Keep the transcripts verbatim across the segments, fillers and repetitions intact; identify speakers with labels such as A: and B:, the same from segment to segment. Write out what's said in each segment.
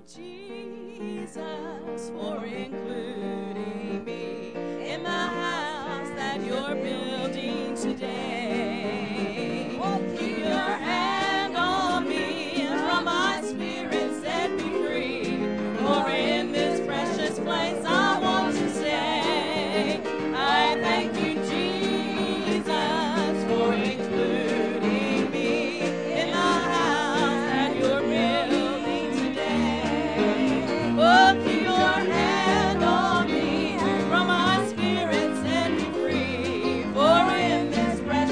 A: Jesus, for including me in the house that you're building today. Keep your hand on me and from my spirit set me free. For in this precious place I want to stay. I thank you, Jesus, for including me in the house that you're building today. Oh, keep your hand on me, from my spirit set me free. For in this precious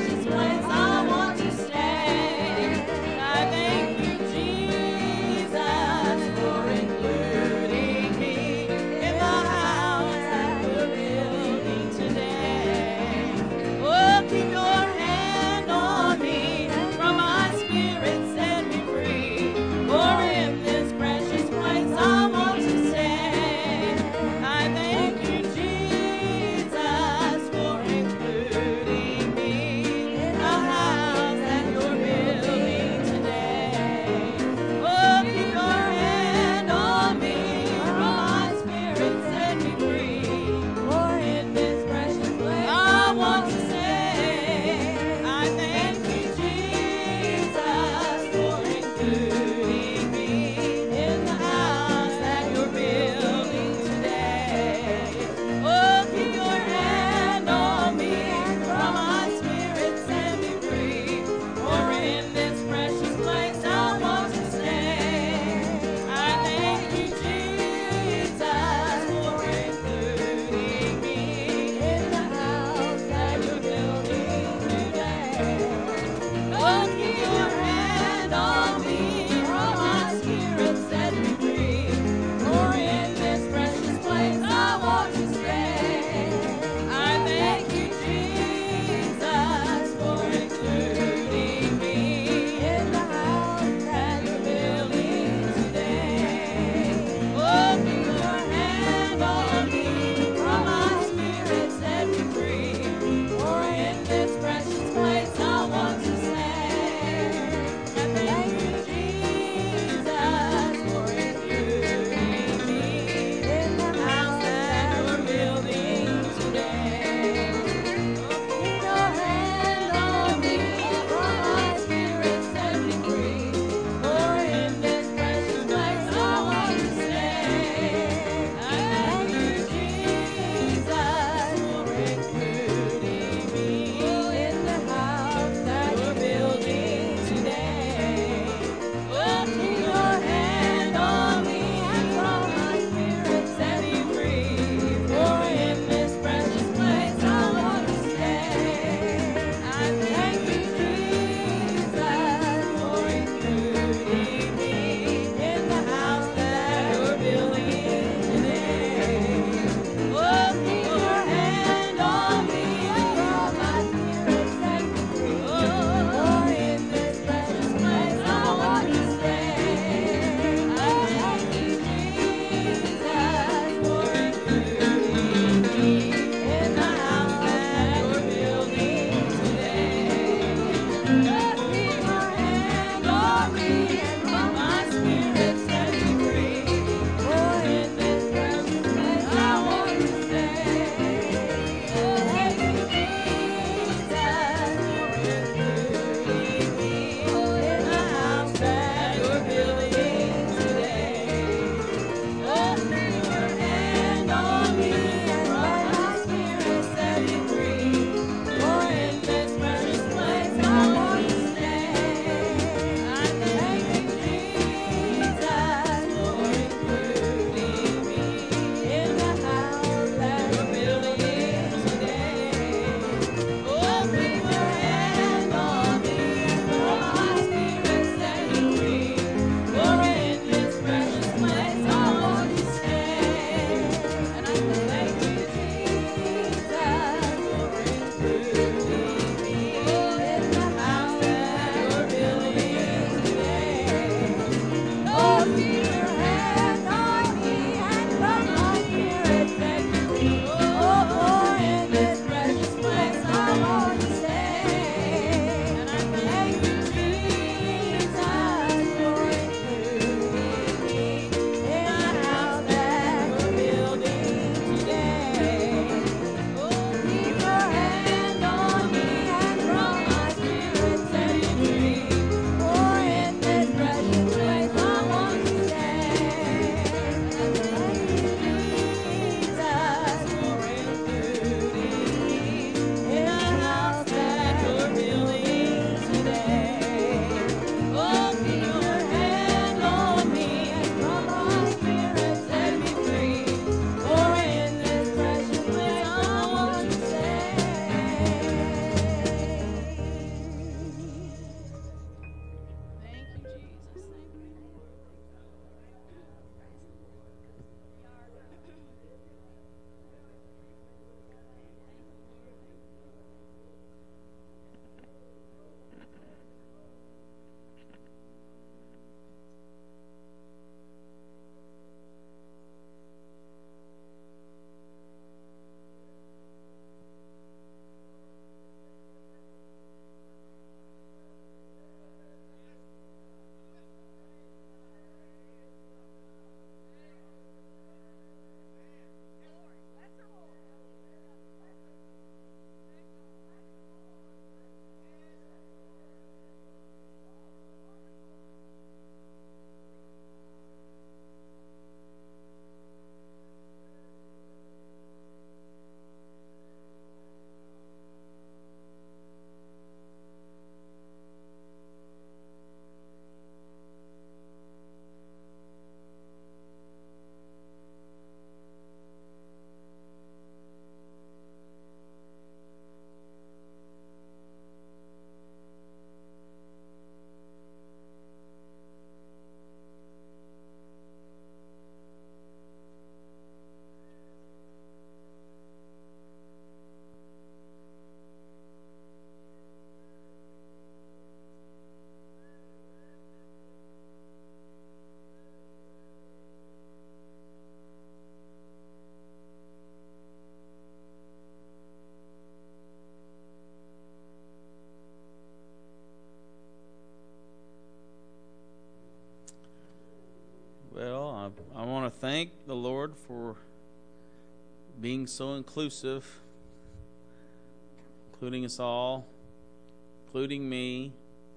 B: I want to thank the Lord for being so inclusive, including us all, including me.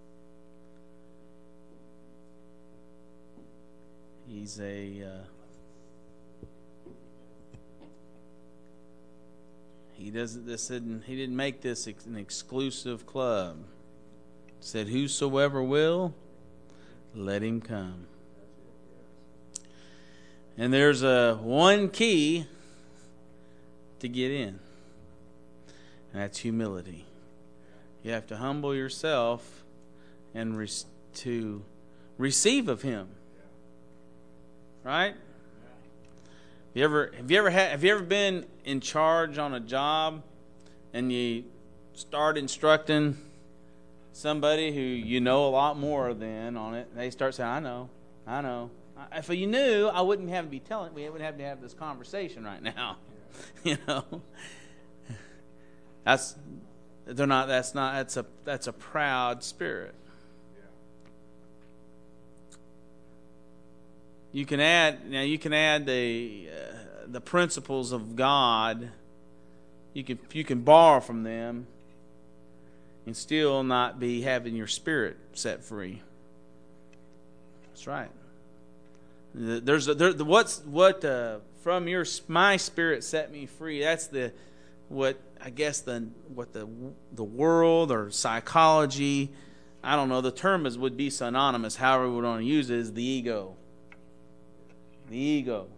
B: He's a uh, he doesn't this didn't he didn't make this ex- an exclusive club. He said, "Whosoever will, let him come." And there's a one key to get in, and that's humility. You have to humble yourself and re- to receive of Him. Right? Have you ever have you ever had have you ever been in charge on a job and you start instructing somebody who you know a lot more than on it, and they start saying, "I know, I know." If you knew, I wouldn't have to be telling. We wouldn't have to have this conversation right now. You know, that's they're not. That's not. That's a that's a proud spirit. You can add now. You can add the uh, the principles of God. You can you can borrow from them, and still not be having your spirit set free. That's right. There's a, there, what's what uh, from your my spirit set me free. That's the what I guess the what the the world or psychology. I don't know. The term is would be synonymous. However, we want to use it is the ego. The ego,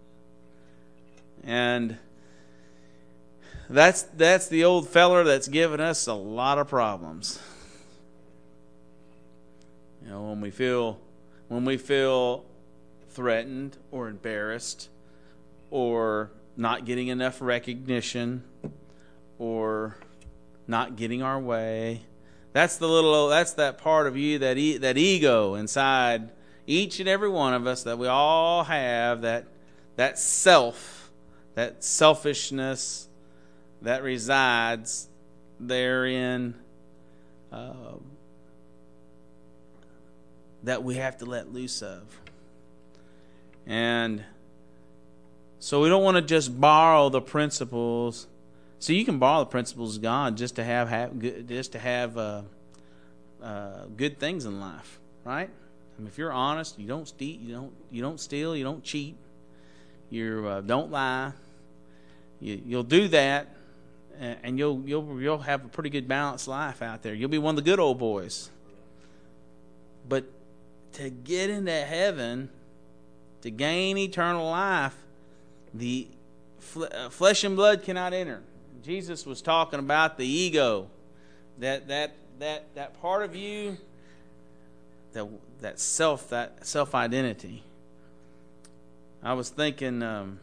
B: and that's that's the old feller that's given us a lot of problems. You know, when we feel when we feel threatened or embarrassed or not getting enough recognition or not getting our way, that's the little that's that part of you that e- that ego inside each and every one of us that we all have, that that self, that selfishness that resides therein, uh, that we have to let loose of. And so we don't want to just borrow the principles. So you can borrow the principles of God just to have, have just to have uh, uh, good things in life, right? I mean, if you're honest, you don't steal, you don't you don't steal, you don't cheat, you uh, don't lie. You, you'll do that, and you'll you'll you'll have a pretty good balanced life out there. You'll be one of the good old boys. But to get into heaven, to gain eternal life, the flesh and blood cannot enter. Jesus was talking about the ego, that that that that part of you, that that self that self identity. I was thinking um,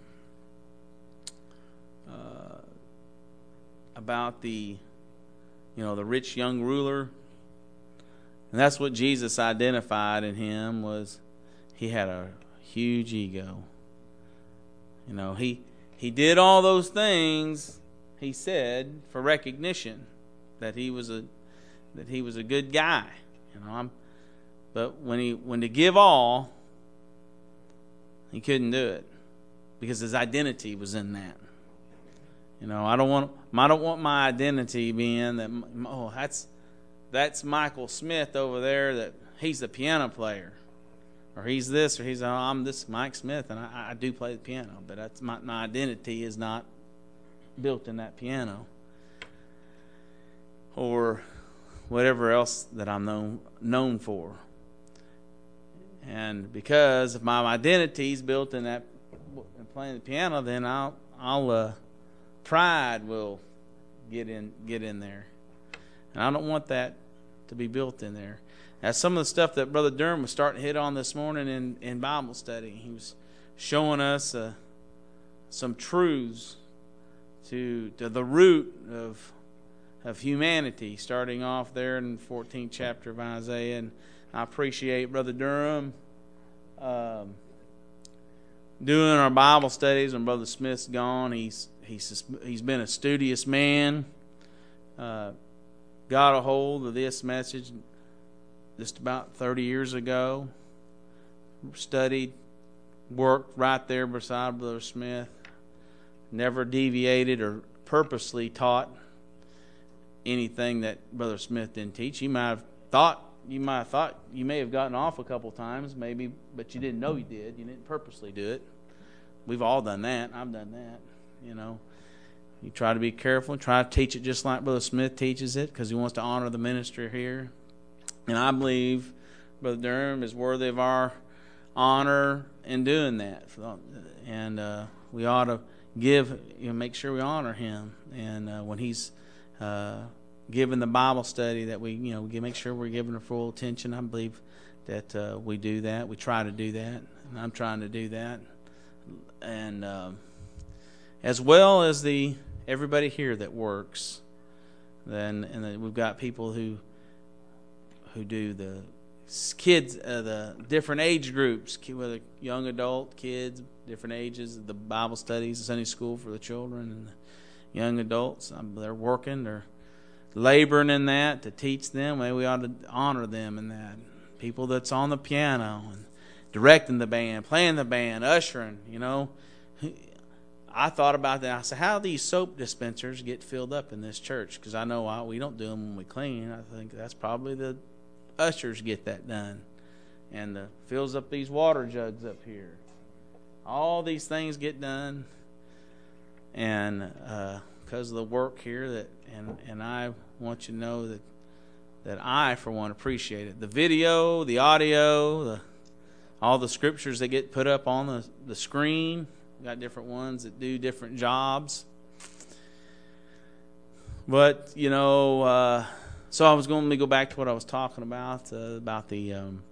B: uh, about the you know the rich young ruler, and that's what Jesus identified in him, was he had a huge ego. You know, he he did all those things, he said, for recognition that he was a that he was a good guy. You know, I'm, but when he when to give all, he couldn't do it because his identity was in that. You know, I don't want I don't want my identity being that. Oh, that's that's Michael Smith over there. That he's the piano player. Or he's this, or he's, oh, I'm this Mike Smith, and I, I do play the piano, but that's my, my identity is not built in that piano, or whatever else that I'm known known for. And because if my identity is built in that in playing the piano, then I'll I'll uh, pride will get in get in there, and I don't want that to be built in there. Now, some of the stuff that Brother Durham was starting to hit on this morning in, in Bible study, he was showing us uh, some truths to to the root of of humanity, starting off there in the fourteenth chapter of Isaiah. And I appreciate Brother Durham um, doing our Bible studies when Brother Smith's gone. He's he's he's been a studious man. Uh, got a hold of this message just about thirty years ago. Studied worked right there beside Brother Smith. Never deviated or purposely taught anything that Brother Smith didn't teach. He might have thought you might have thought you may have gotten off a couple times, maybe, but you didn't know you did. You didn't purposely do it. We've all done that. I've done that. You know, you try to be careful, try to teach it just like Brother Smith teaches it, because he wants to honor the ministry here. And I believe Brother Durham is worthy of our honor in doing that. And uh, we ought to give, you know, make sure we honor him. And uh, when he's uh, given the Bible study, that we, you know, we make sure we're giving her full attention. I believe that uh, we do that. We try to do that, and I'm trying to do that. And uh, as well as the everybody here that works, then and then we've got people who who do the kids, uh, the different age groups, whether young adult, kids, different ages, the Bible studies, the Sunday school for the children and the young adults. Um, they're working, they're laboring in that to teach them. Maybe we ought to honor them in that. People that's on the piano and directing the band, playing the band, ushering, you know. I thought about that. I said, how do these soap dispensers get filled up in this church? Because I know I, we don't do them when we clean. I think that's probably the ushers get that done. And uh, fills up these water jugs up here. All these things get done. And uh, because of the work here, that and, and I want you to know that, that I, for one, appreciate it. The video, the audio, the all the scriptures that get put up on the, the screen. We've got different ones that do different jobs. But, you know, uh, so I was going to go back to what I was talking about, uh, about the um,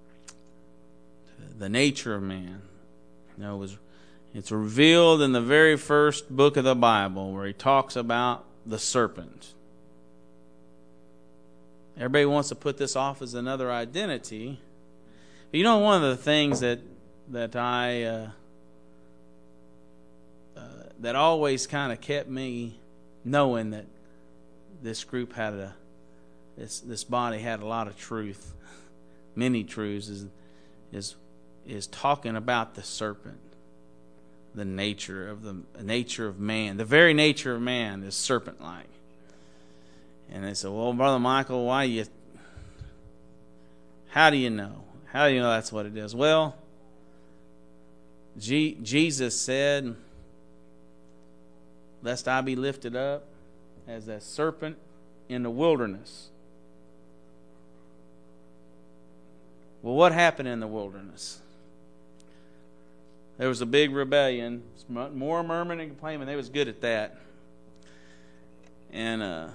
B: the nature of man. You know, it was, it's revealed in the very first book of the Bible where he talks about the serpent. Everybody wants to put this off as another identity. But you know, one of the things that that I uh, uh, that always kind of kept me knowing that this group had a this this body had a lot of truth, many truths, is is is talking about the serpent, the nature of the nature of man, the very nature of man is serpent-like. And they said, "Well, Brother Michael, why you? How do you know? How do you know that's what it is?" Well, G- Jesus said, "Lest I be lifted up as a serpent in the wilderness." Well, what happened in the wilderness? There was a big rebellion, more murmuring and complaining. They was good at that. And uh,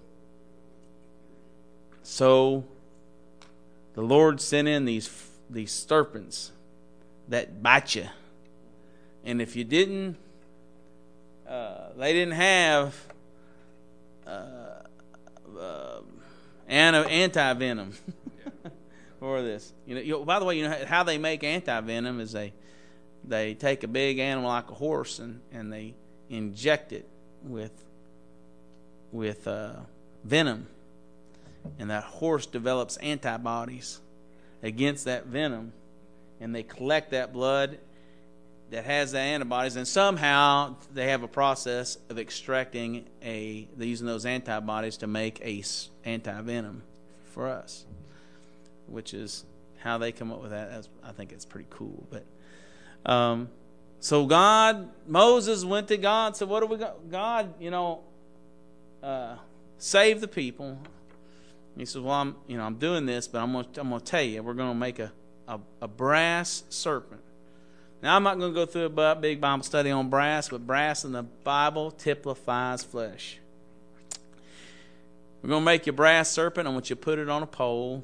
B: so the Lord sent in these these serpents that bite you. And if you didn't, uh, they didn't have uh, uh, anti-venom for this. You know, you, by the way, you know how they make anti-venom is they they take a big animal like a horse and, and they inject it with with uh, venom, and that horse develops antibodies against that venom, and they collect that blood that has the antibodies, and somehow they have a process of extracting a using those antibodies to make a anti-venom for us, which is how they come up with that. That's, I think it's pretty cool. But um, so God, Moses went to God and said, "What do we got? God, you know, uh, save the people." He says, "Well, I'm, you know, I'm doing this, but I'm going to, I'm going to tell you, we're going to make a, a, a brass serpent." Now, I'm not going to go through a big Bible study on brass, but brass in the Bible typifies flesh. We're going to make you a brass serpent. I want you to put it on a pole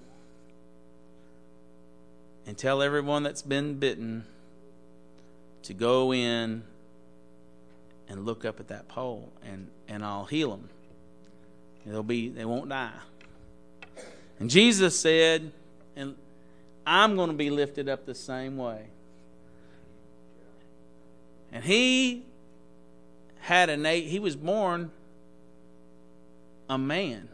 B: and tell everyone that's been bitten to go in and look up at that pole, and, and I'll heal them. They'll be, they won't die. And Jesus said, and I'm going to be lifted up the same way. And he had a na- he was born a man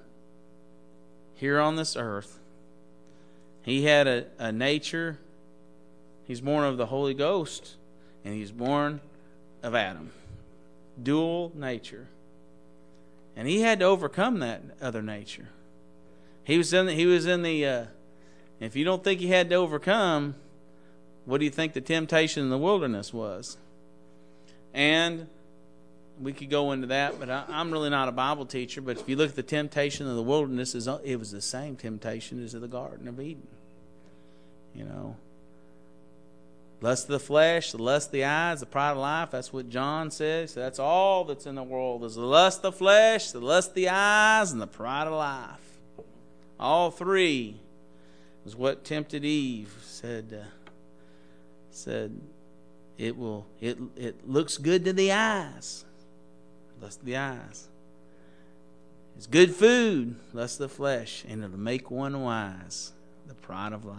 B: here on this earth. He had a, a nature He's born of the Holy Ghost, and he's born of Adam. Dual nature. And he had to overcome that other nature. He was in the, he was in the uh, if you don't think he had to overcome, what do you think the temptation in the wilderness was? And we could go into that, but I, I'm really not a Bible teacher. But if you look at the temptation of the wilderness, it was the same temptation as in the Garden of Eden. You know, lust of the flesh, the lust of the eyes, the pride of life. That's what John says. So that's all that's in the world is the lust of the flesh, the lust of the eyes, and the pride of life. All three was what tempted Eve. Said, uh, said, it will. It it looks good to the eyes. Lust of the eyes. It's good food. Lust of the flesh, and it'll make one wise. The pride of life.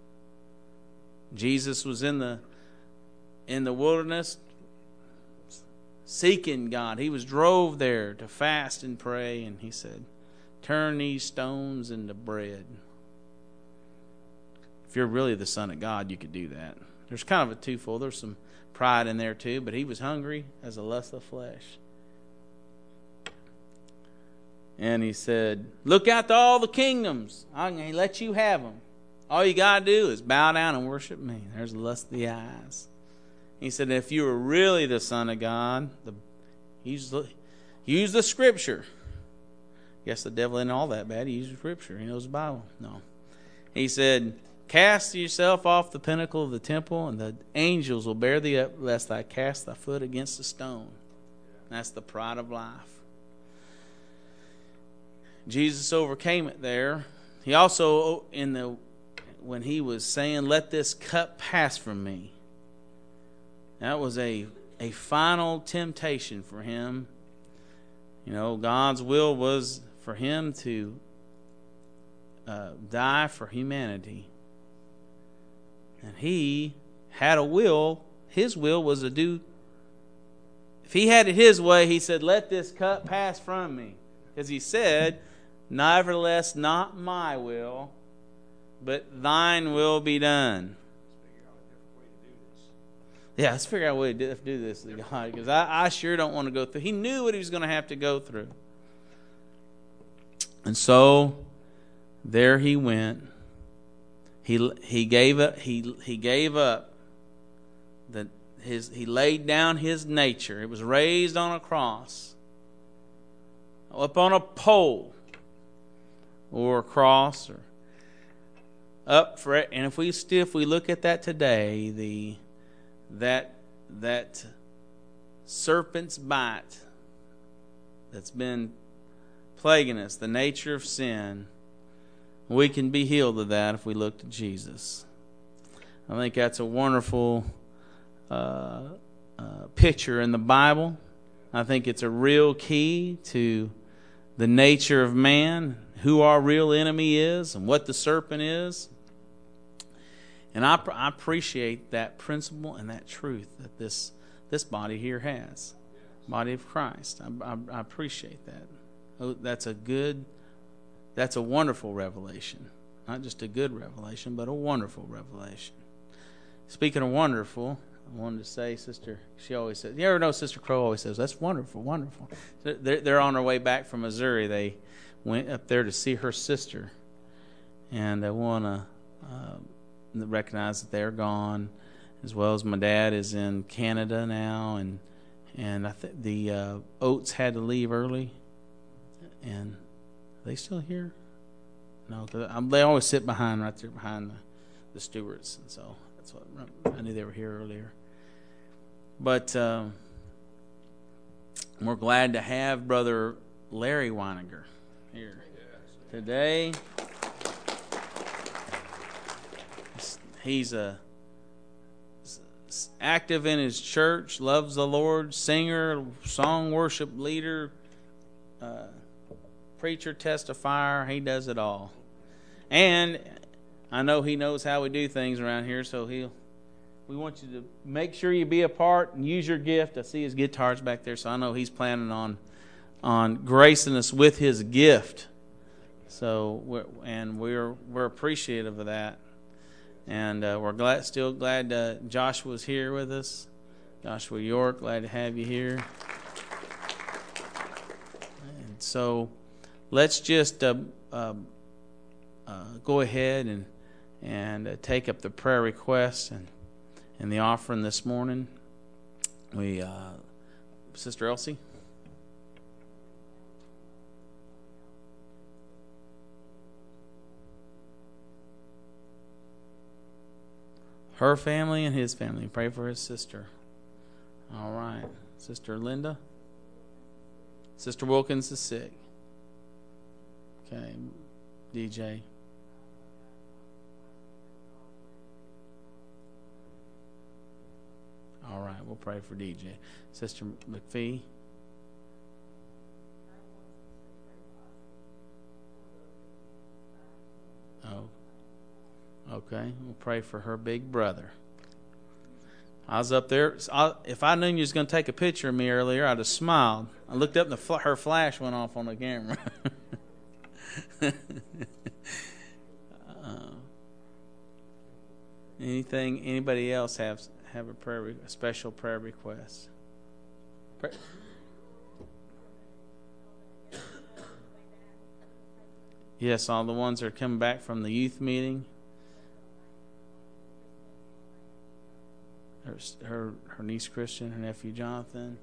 B: Jesus was in the in the wilderness seeking God. He was drove there to fast and pray, and he said, "Turn these stones into bread." If you're really the Son of God, you could do that. There's kind of a twofold. There's some pride in there too, but he was hungry as a lust of flesh. And he said, "Look out to all the kingdoms. I'm going to let you have them. All you got to do is bow down and worship me." There's the lust of the eyes. He said, if you were really the Son of God, the, use, the, use the Scripture. Guess the devil isn't all that bad. He uses Scripture. He knows the Bible. No. He said, cast yourself off the pinnacle of the temple, and the angels will bear thee up, lest I cast thy foot against a stone. That's the pride of life. Jesus overcame it there. He also, in the when he was saying, "Let this cup pass from me," that was a a final temptation for him. You know, God's will was for him to uh, die for humanity, and he had a will. His will was to do. If he had it his way, he said, "Let this cup pass from me," because he said, "Nevertheless, not my will, but thine will be done." Yeah, let's figure out a way to do this to God, because I, I sure don't want to go through. He knew what he was going to have to go through. And so there he went. He he gave up he he gave up the his he laid down his nature. It was raised on a cross, up on a pole, or a cross, or up for it. And if we still if we look at that today, the that that serpent's bite that's been plaguing us, the nature of sin, we can be healed of that if we look to Jesus. I think that's a wonderful uh, uh, picture in the Bible. I think it's a real key to the nature of man, who our real enemy is, and what the serpent is. And I, I appreciate that principle and that truth that this this body here has, body of Christ. I, I, I appreciate that. Oh, that's a good, that's a wonderful revelation. Not just a good revelation, but a wonderful revelation. Speaking of wonderful, I wanted to say, Sister, she always says, you ever know Sister Crow always says, "That's wonderful, wonderful." They're, they're on their way back from Missouri. They went up there to see her sister, and they want to uh, recognize that they're gone, as well as my dad is in Canada now, and and I think the uh, Oates had to leave early. And are they still here? No, cause they always sit behind, right there behind the, the stewards, and so that's what I knew they were here earlier. But um, we're glad to have Brother Larry Weininger here today. He's a active in his church, loves the Lord, singer, song worship leader, uh, preacher, testifier. He does it all. And I know he knows how we do things around here, so he'll we want you to make sure you be a part and use your gift. I see his guitars back there, so I know he's planning on on gracing us with his gift. So we're, and we're we're appreciative of that. And uh, we're glad, still glad uh, Joshua's here with us. Joshua York, glad to have you here. And so let's just uh, uh, uh, go ahead and and uh, take up the prayer requests and, and the offering this morning. We, uh, Sister Elsie. Her family and his family. Pray for his sister. All right. Sister Linda. Sister Wilkins is sick. Okay. D J. All right. We'll pray for D J. Sister McPhee. Oh. Okay, we'll pray for her big brother. I was up there. I, if I knew you was going to take a picture of me earlier, I'd have smiled. I looked up and the, her flash went off on the camera. uh, anything? Anybody else have have a prayer, a special prayer request? Pray. Yes, all the ones that are coming back from the youth meeting. Her, her, her niece Christian, her nephew Jonathan.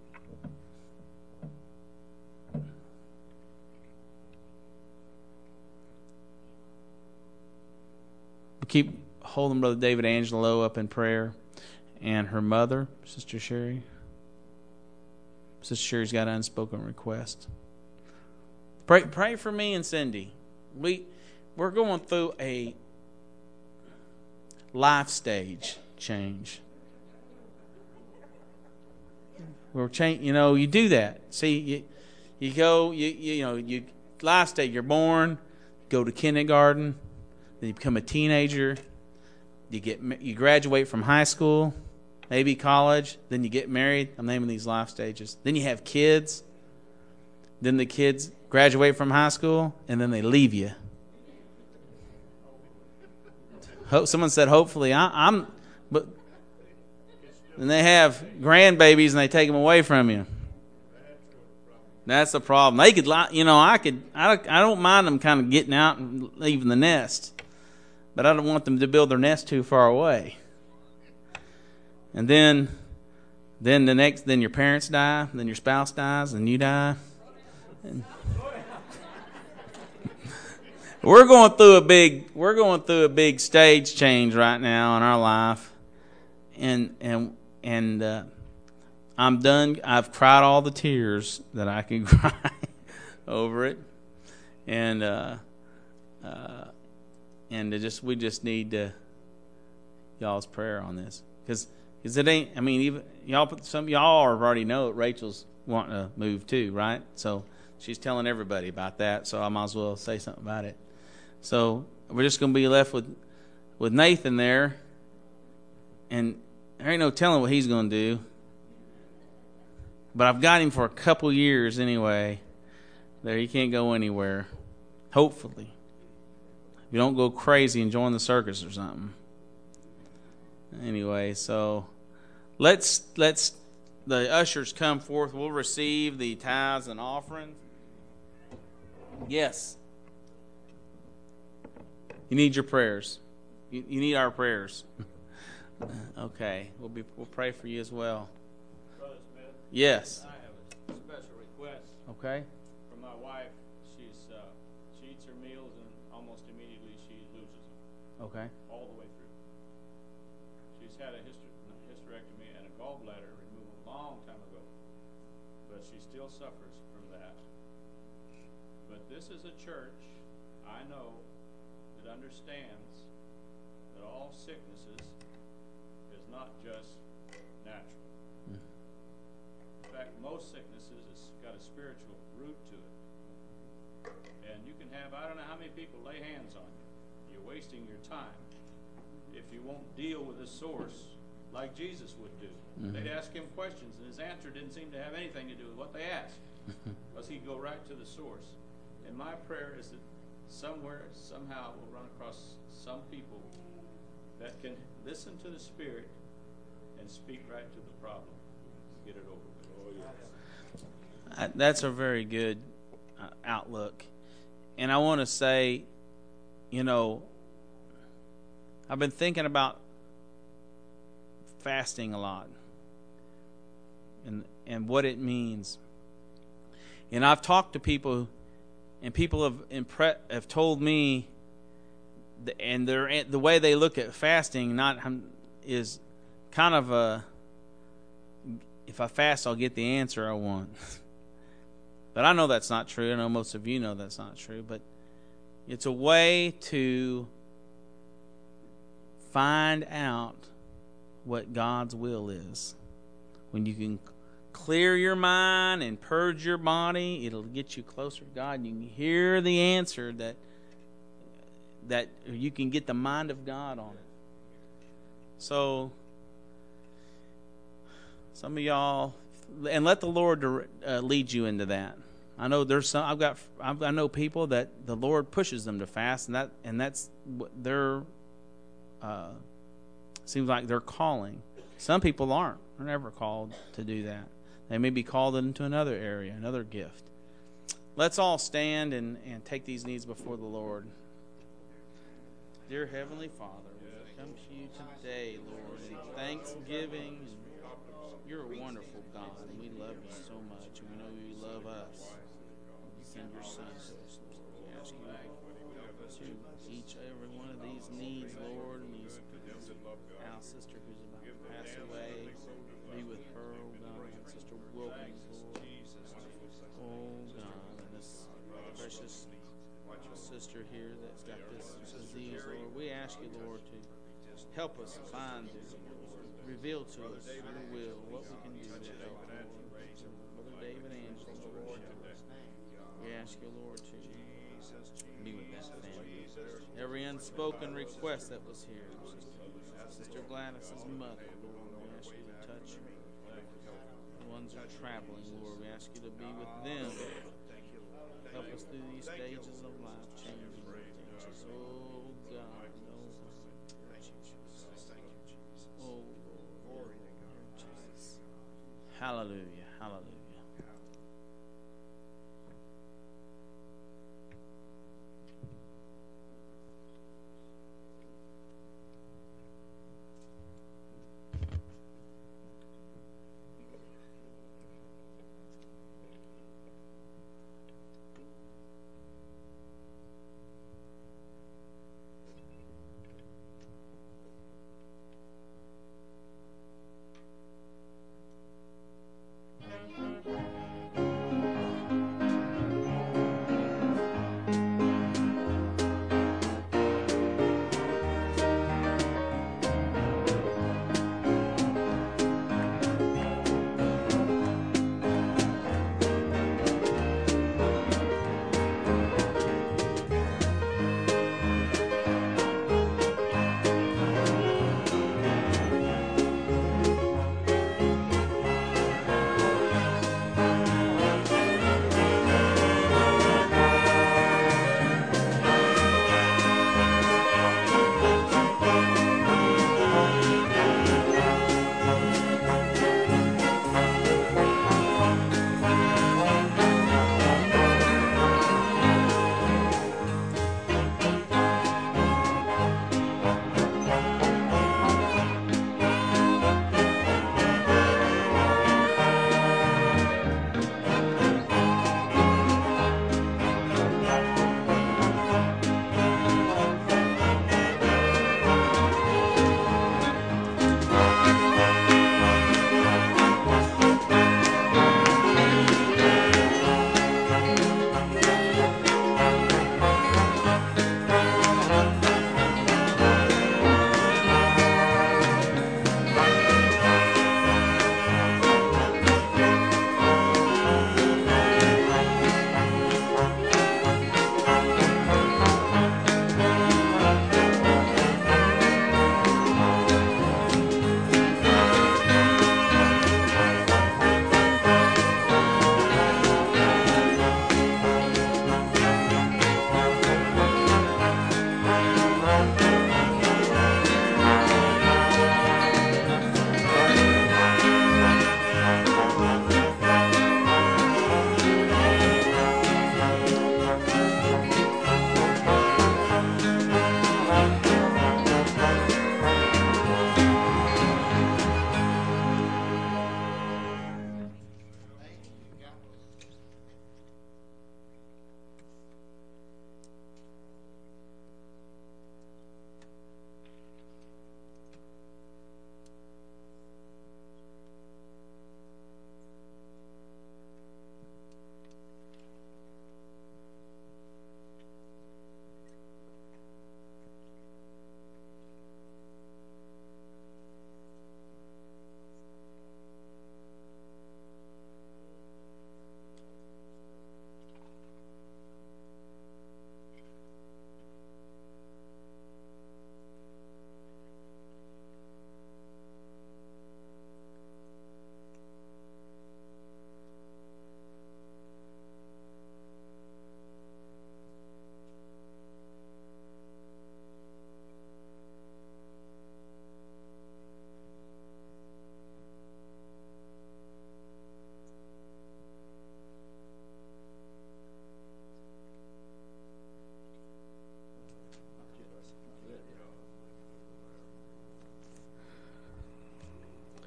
B: We keep holding Brother David Angelo up in prayer, and her mother, Sister Sherry. Sister Sherry's got an unspoken request. Pray, pray for me and Cindy. We we're going through a life stage change. We're change, you know, you do that. See, you you go, you you, you know, you life stage. You're born, go to kindergarten, then you become a teenager. You get you graduate from high school, maybe college. Then you get married. I'm naming these life stages. Then you have kids. Then the kids graduate from high school, and then they leave you. Hope, someone said, "Hopefully, I, I'm," but. And they have grandbabies and they take them away from you. That's the problem. They could, you know, I could, I, I don't mind them kind of getting out and leaving the nest, but I don't want them to build their nest too far away. And then, then the next, then your parents die, then your spouse dies, and you die. And we're going through a big, we're going through a big stage change right now in our life, and and. And uh, I'm done. I've cried all the tears that I can cry over it, and uh, uh, and to just we just need to, y'all's prayer on this, because because it ain't. I mean, even y'all, some of y'all already know that Rachel's wanting to move too, right? So she's telling everybody about that. So I might as well say something about it. So we're just going to be left with with Nathan there, and. There ain't no telling what he's going to do. But I've got him for a couple years anyway. There, he can't go anywhere. Hopefully. If you don't go crazy and join the circus or something. Anyway, so let's let's the ushers come forth. We'll receive the tithes and offerings. Yes. You need your prayers. You, you need our prayers. Okay, we'll be we'll pray for you as well.
C: Brother Smith.
B: Yes.
C: I have a special request.
B: Okay.
C: From my wife. She's uh, she eats her meals and almost immediately she loses them.
B: Okay.
C: All the way through. She's had a hyster- hysterectomy and a gallbladder removal a long time ago, but she still suffers from that. But this is a church I know that understands that all sicknesses is not just natural. Mm. In fact, most sicknesses has got a spiritual root to it. And you can have, I don't know how many people lay hands on you. You're wasting your time if you won't deal with the source like Jesus would do. Mm-hmm. They'd ask him questions, and his answer didn't seem to have anything to do with what they asked, because he'd go right to the source. And my prayer is that somewhere, somehow, we'll run across some people that can listen to the Spirit and speak right to the problem. Get it over with. Oh, yes.
B: Uh, That's a very good uh, outlook. And I want to say, you know, I've been thinking about fasting a lot and and what it means. And I've talked to people, and people have impre- have told me, the, and they're, the way they look at fasting not is kind of a, if I fast, I'll get the answer I want. But I know that's not true. I know most of you know that's not true. But it's a way to find out what God's will is. When you can clear your mind and purge your body, it'll get you closer to God. You can hear the answer that that you can get the mind of God on it. So some of y'all, and let the Lord uh, lead you into that. I know there's some. I've got. I've, I know people that the Lord pushes them to fast, and that and that's what their uh, seems like their calling. Some people aren't. They're never called to do that. They may be called into another area, another gift. Let's all stand and, and take these needs before the Lord. Dear Heavenly Father, we come to you today, Lord, in thanksgiving. You're a wonderful God, and we love you so much, and we know you love us. You send your Son to us, Lord. We ask you to each every one of these needs, Lord, and these our sister who's about to pass away, be with her, oh God, and Sister Wilkins, Lord. Oh God, and this precious sister here that's got this disease, Lord. We ask you, Lord, to help us find it, reveal to us your will, what we can do to help, Lord. Brother David Angela, Lord, we ask you, Lord, to be with that family. Every unspoken request that was here, Sister Gladys's mother, Lord, we ask you to touch the ones who are traveling, Lord. We ask you to be with them. Help us through these stages of life, changing things. Oh God, oh oh Lord, Jesus. Hallelujah, hallelujah.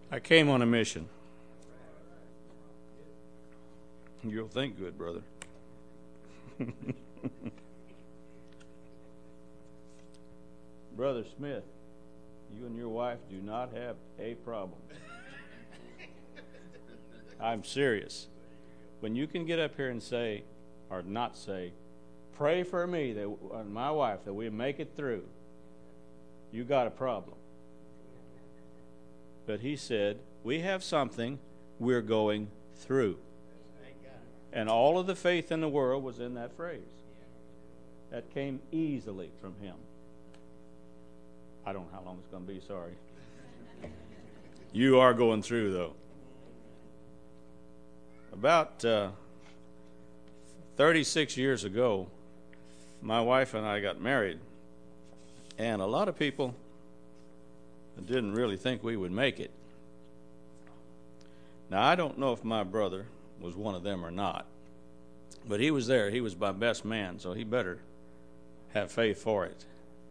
C: I came on a mission. You'll think good, brother. Brother Smith, you and your wife do not have a problem. I'm serious. When you can get up here and say, or not say, pray for me that and my wife that we make it through, you got a problem. But he said, we have something we're going through. And all of the faith in the world was in that phrase. That came easily from him. I don't know how long it's going to be, sorry. You are going through, though. About uh, thirty-six years ago, my wife and I got married. And a lot of people didn't really think we would make it. Now, I don't know if my brother was one of them or not. But he was there. He was my best man, so he better have faith for it.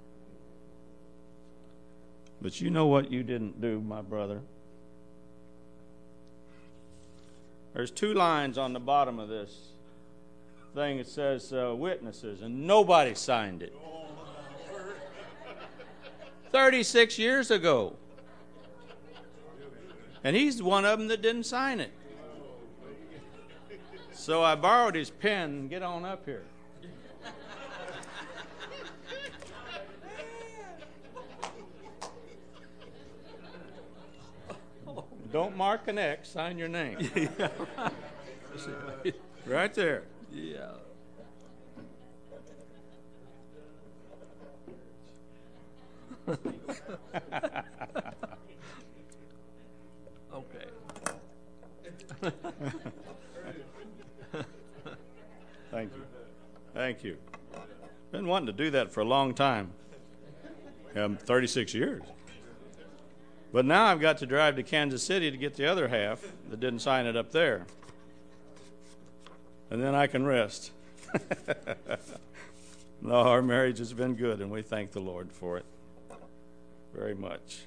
C: But you know what you didn't do, my brother? There's two lines on the bottom of this thing. It says uh, witnesses, and nobody signed it. thirty-six years ago. And he's one of them that didn't sign it. So I borrowed his pen and get on up here. Don't mark an X, sign your name.
D: Yeah, right.
C: Right there.
D: Yeah. Okay.
C: Thank you. Thank you. Been wanting to do that for a long time. Um, thirty-six years. But now I've got to drive to Kansas City to get the other half that didn't sign it up there. And then I can rest. No, our marriage has been good, and we thank the Lord for it very much.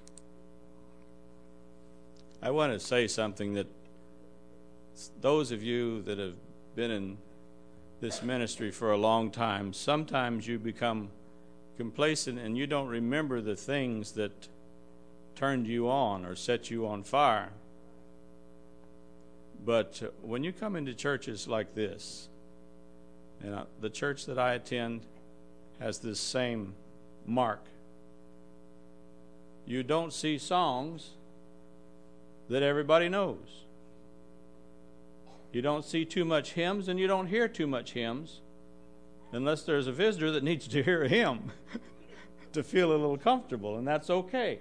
C: I want to say something that those of you that have been in this ministry for a long time, sometimes you become complacent and you don't remember the things that turned you on or set you on fire. But when you come into churches like this, and the church that I attend has this same mark, you don't see songs that everybody knows. You don't see too much hymns, and you don't hear too much hymns unless there's a visitor that needs to hear a hymn to feel a little comfortable, and that's okay.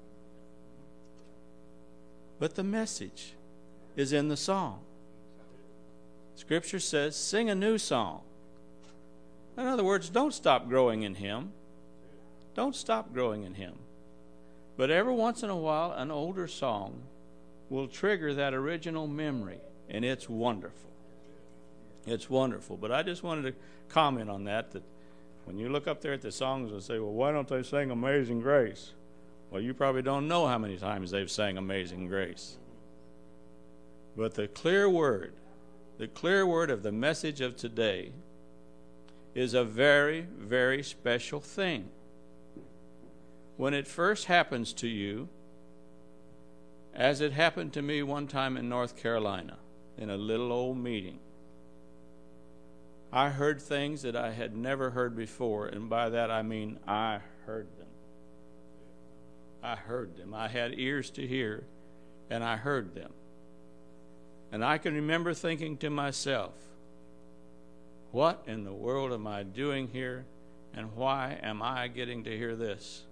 C: But the message is in the song. Scripture says, sing a new song. In other words, don't stop growing in Him. Don't stop growing in Him. But every once in a while, an older song will trigger that original memory, and it's wonderful. It's wonderful. But I just wanted to comment on that, that when you look up there at the songs and say, well, why don't they sing Amazing Grace? Well, you probably don't know how many times they've sang Amazing Grace. But the clear word, the clear word of the message of today is a very, very special thing. When it first happens to you, as it happened to me one time in North Carolina, in a little old meeting, I heard things that I had never heard before, and by that I mean I heard them. I heard them. I had ears to hear, and I heard them. And I can remember thinking to myself, what in the world am I doing here, and why am I getting to hear this?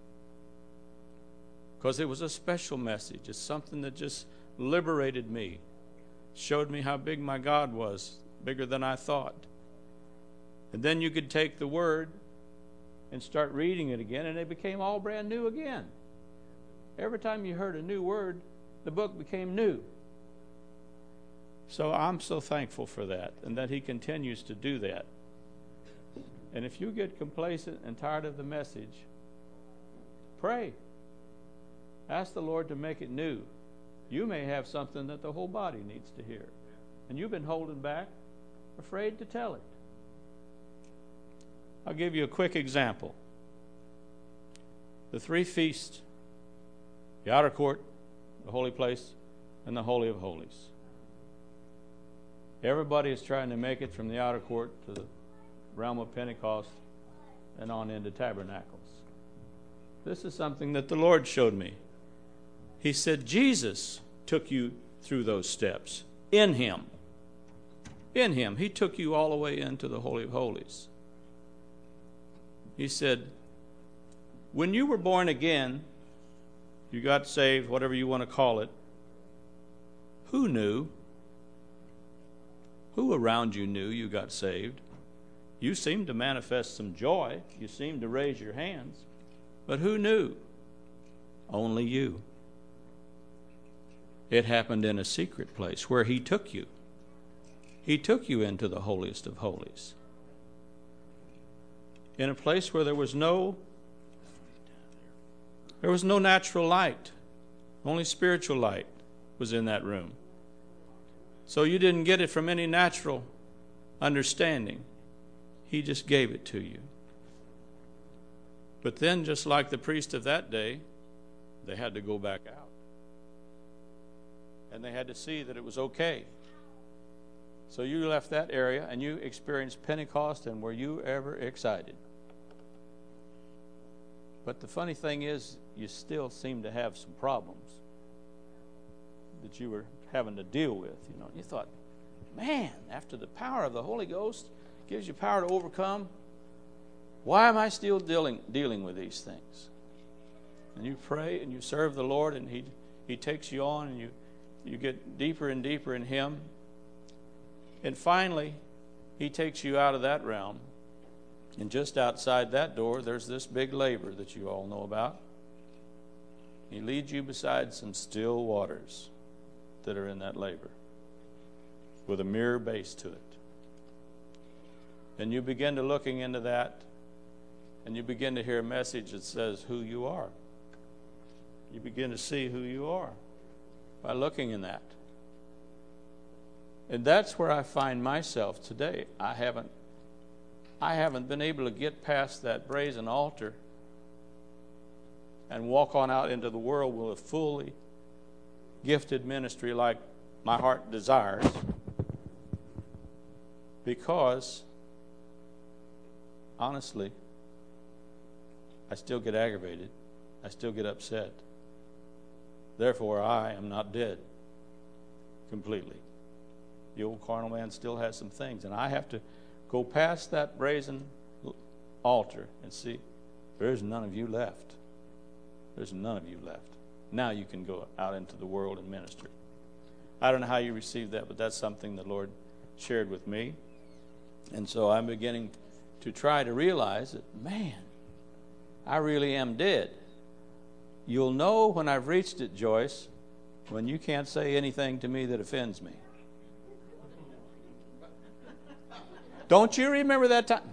C: Because it was a special message. It's something that just liberated me, showed me how big my God was, bigger than I thought. And then you could take the word and start reading it again, and it became all brand new again. Every time you heard a new word, the book became new. So I'm so thankful for that, and that He continues to do that. And if you get complacent and tired of the message, pray. Ask the Lord to make it new. You may have something that the whole body needs to hear, and you've been holding back, afraid to tell it. I'll give you a quick example. The three feasts, the outer court, the holy place, and the Holy of Holies. Everybody is trying to make it from the outer court to the realm of Pentecost and on into tabernacles. This is something that the Lord showed me. He said, Jesus took you through those steps. In Him. In Him. He took you all the way into the Holy of Holies. He said, when you were born again, you got saved, whatever you want to call it, who knew? Who around you knew you got saved? You seemed to manifest some joy. You seemed to raise your hands. But who knew? Only you. It happened in a secret place where He took you. He took you into the holiest of holies. In a place where there was no there was no natural light. Only spiritual light was in that room. So you didn't get it from any natural understanding. He just gave it to you. But then, just like the priest of that day, they had to go back out. And they had to see that it was okay. So you left that area and you experienced Pentecost, and were you ever excited? But the funny thing is, you still seem to have some problems that you were having to deal with. You know, you thought, man, after the power of the Holy Ghost gives you power to overcome, why am I still dealing dealing with these things? And you pray and you serve the Lord, and He He takes you on, and you you get deeper and deeper in Him. And finally, He takes you out of that realm. And just outside that door, there's this big laver that you all know about. He leads you beside some still waters that are in that laver with a mirror base to it. And you begin to looking into that, and you begin to hear a message that says who you are. You begin to see who you are by looking in that. And that's where I find myself today. I haven't I haven't been able to get past that brazen altar and walk on out into the world with a fully gifted ministry like my heart desires, because honestly, I still get aggravated. I still get upset. Therefore, I am not dead completely. The old carnal man still has some things, and I have to go past that brazen altar and see there's none of you left. There's none of you left. Now you can go out into the world and minister. I don't know how you received that, but that's something the Lord shared with me. And so I'm beginning to try to realize that, man, I really am dead. You'll know when I've reached it, Joyce, when you can't say anything to me that offends me. Don't you remember that time?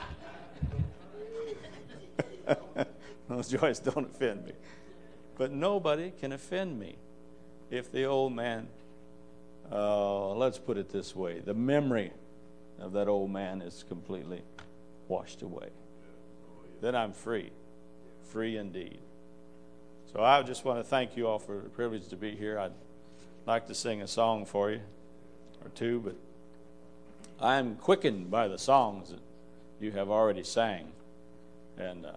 C: No. No, Joyce, don't offend me. But nobody can offend me if the old man, uh, let's put it this way, the memory of that old man is completely washed away. Then I'm free, free indeed. So I just want to thank you all for the privilege to be here. I'd like to sing a song for you, or two, but I am quickened by the songs that you have already sang. And uh,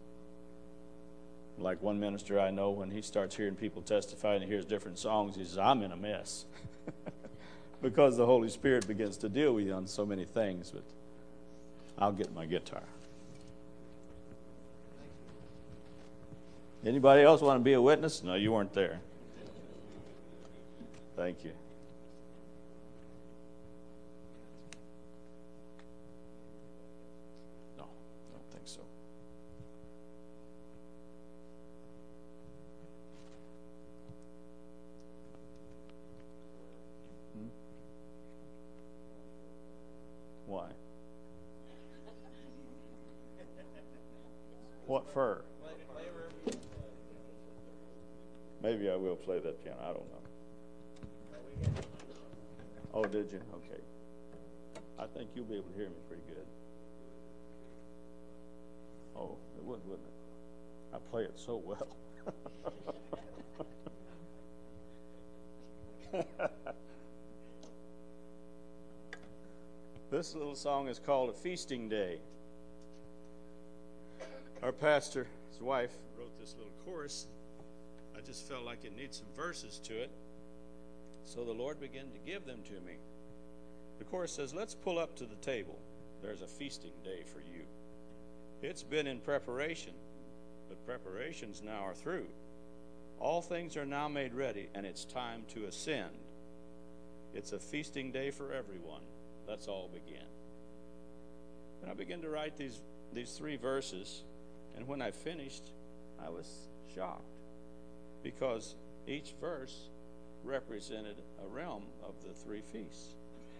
C: like one minister I know, when he starts hearing people testify and he hears different songs, he says, I'm in a mess. Because the Holy Spirit begins to deal with you on so many things. But I'll get my guitar. Anybody else want to be a witness? No, you weren't there. Thank you. No, I don't think so. Hmm? Why? What fur? Maybe I will play that piano. I don't know. Oh, did you? Okay. I think you'll be able to hear me pretty good. Oh, it would, wouldn't it? I play it so well. This little song is called A Feasting Day. Our pastor's wife wrote this little chorus. I just felt like it needs some verses to it. So the Lord began to give them to me. The chorus says, let's pull up to the table. There's a feasting day for you. It's been in preparation, but preparations now are through. All things are now made ready, and it's time to ascend. It's a feasting day for everyone. Let's all begin. And I began to write these, these three verses, and when I finished, I was shocked because each verse represented a realm of the three feasts.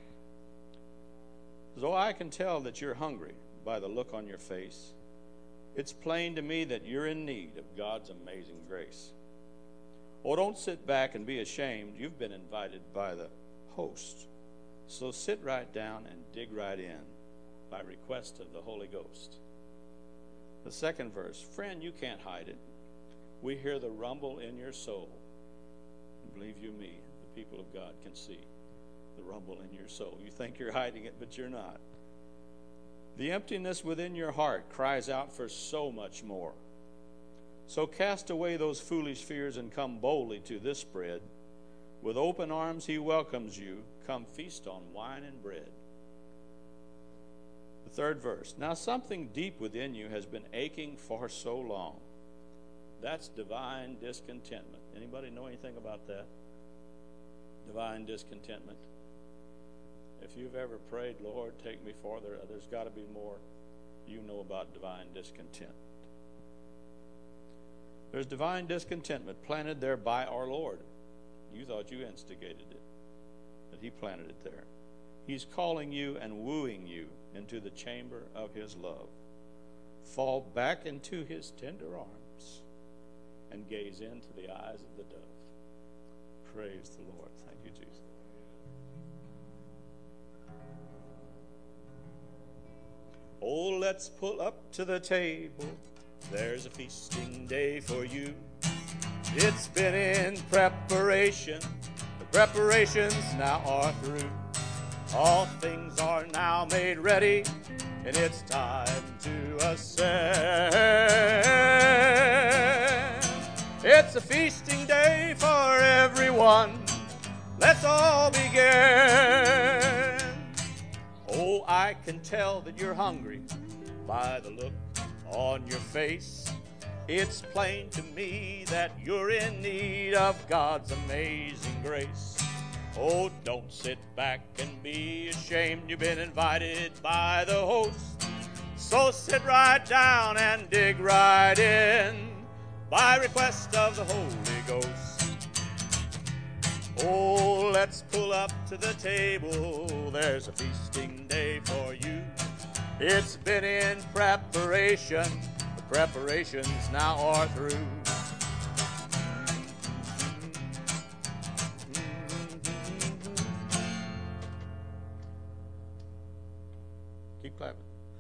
C: Though I can tell that you're hungry by the look on your face, it's plain to me that you're in need of God's amazing grace. Oh, don't sit back and be ashamed. You've been invited by the host. So sit right down and dig right in by request of the Holy Ghost. The second verse, friend, you can't hide it. We hear the rumble in your soul. And believe you me, the people of God can see the rumble in your soul. You think you're hiding it, but you're not. The emptiness within your heart cries out for so much more. So cast away those foolish fears and come boldly to this bread. With open arms he welcomes you. Come feast on wine and bread. The third verse. Now something deep within you has been aching for so long. That's divine discontentment. Anybody know anything about that? Divine discontentment. If you've ever prayed, Lord, take me farther, there's got to be more you know about divine discontent. There's divine discontentment planted there by our Lord. You thought you instigated it, but he planted it there. He's calling you and wooing you into the chamber of his love. Fall back into his tender arms and gaze into the eyes of the dove. Praise the Lord. Thank you, Jesus. Oh, let's pull up to the table. There's a feasting day for you. It's been in preparation. The preparations now are through. All things are now made ready, and it's time to ascend. It's a feasting day for everyone. Let's all begin. Oh, I can tell that you're hungry by the look on your face. It's plain to me that you're in need of God's amazing grace. Oh, don't sit back and be ashamed. You've been invited by the host. So sit right down and dig right in by request of the Holy Ghost. Oh, let's pull up to the table. There's a feasting day for you. It's been in preparation. The preparations now are through. Keep clapping.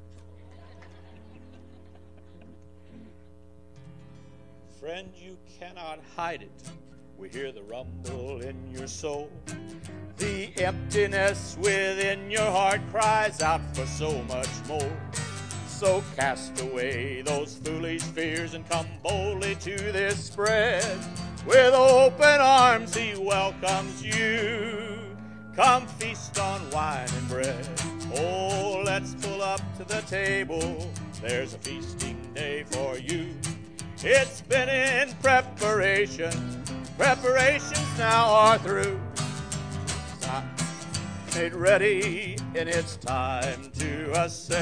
C: Friend, you cannot hide it. We hear the rumble in your soul. The emptiness within your heart cries out for so much more. So cast away those foolish fears and come boldly to this spread. With open arms he welcomes you. Come feast on wine and bread. Oh, let's pull up to the table. There's a feasting day for you. It's been in preparation. Preparations now are through. It's not made ready, and it's time to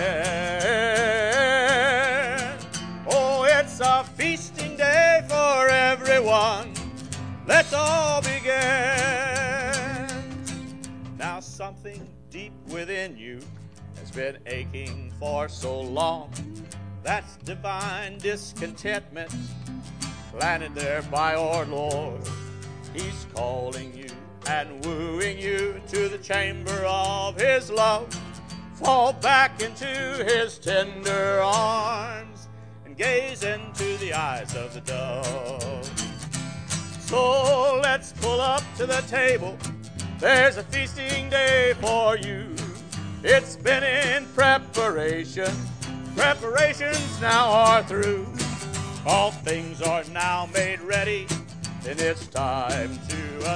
C: ascend. Oh, it's a feasting day for everyone. Let's all begin. Now something deep within you has been aching for so long. That's divine discontentment planted there by our Lord. He's calling you
E: and wooing you to the chamber of his love. Fall back into his tender arms and gaze into the eyes of the dove. So let's pull up to the table. There's a feasting day for you. It's been in preparation. Preparations now are through. All things are now made ready, and it's time to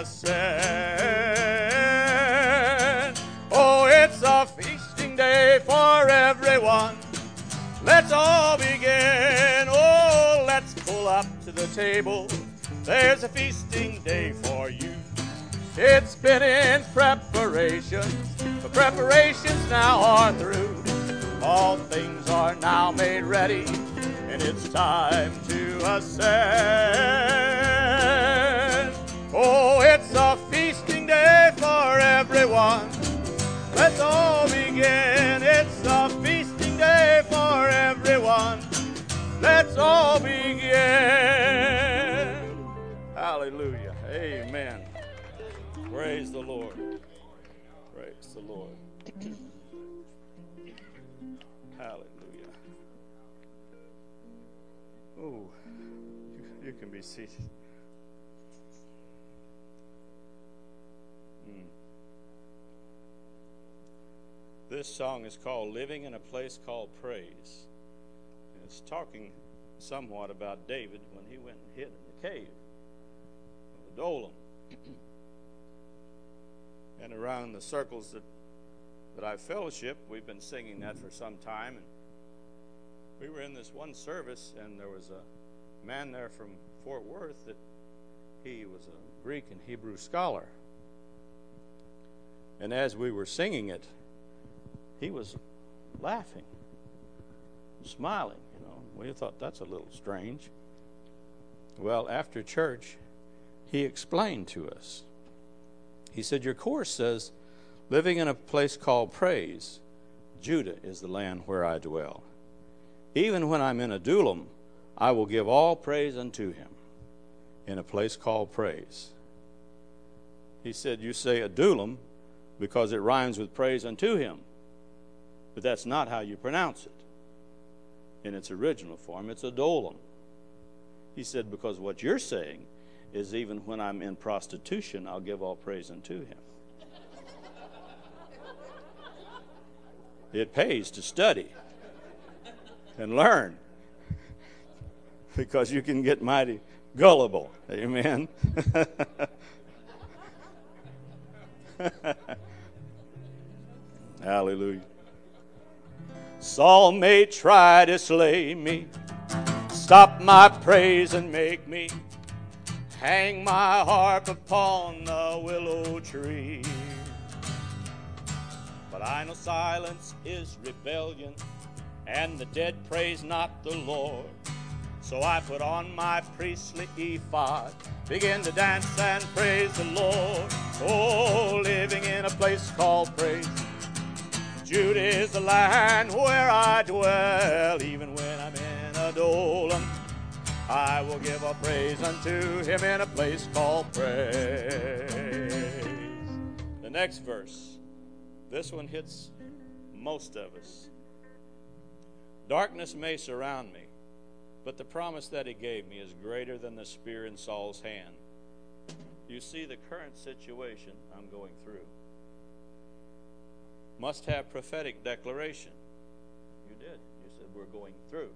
E: ascend. Oh, it's a feasting day for everyone. Let's all begin. Oh, let's pull up to the table. There's a feasting day for you. It's been in preparation. The preparations now are through. All things are now made ready, and it's time to ascend. Oh, it's a feasting day for everyone. Let's all begin. It's a feasting day for everyone. Let's all begin. Hallelujah. Amen. Praise the Lord. Praise the Lord. Hallelujah. Oh, you, you can be seated. Mm. This song is called Living in a Place Called Praise. And it's talking somewhat about David when he went and hid in the cave of Adullam. And around the circles that, that I fellowship, we've been singing that for some time. And we were in this one service, and there was a man there from Fort Worth that he was a Greek and Hebrew scholar. And as we were singing it, he was laughing, smiling, you know. We thought that's a little strange. Well, after church, he explained to us. He said, your course says, living in a place called praise, Judah is the land where I dwell. Even when I'm in Adullam, I will give all praise unto him in a place called praise. He said, you say Adullam because it rhymes with praise unto him. But that's not how you pronounce it. In its original form, it's Adullam. He said, because what you're saying is even when I'm in prostitution, I'll give all praise unto him. It pays to study and learn, because you can get mighty gullible. Amen. Hallelujah. Saul may try to slay me, stop my praise and make me hang my harp upon the willow tree. But I know silence is rebellion, and the dead praise not the Lord. So I put on my priestly ephod, begin to dance and praise the Lord. Oh, living in a place called praise, Judah is the land where I dwell. Even when I'm in Adullam, I will give all praise unto him in a place called praise. The next verse, this one hits most of us. Darkness may surround me, but the promise that he gave me is greater than the spear in Saul's hand. You see, the current situation I'm going through must have prophetic declaration. You did. You said we're going through.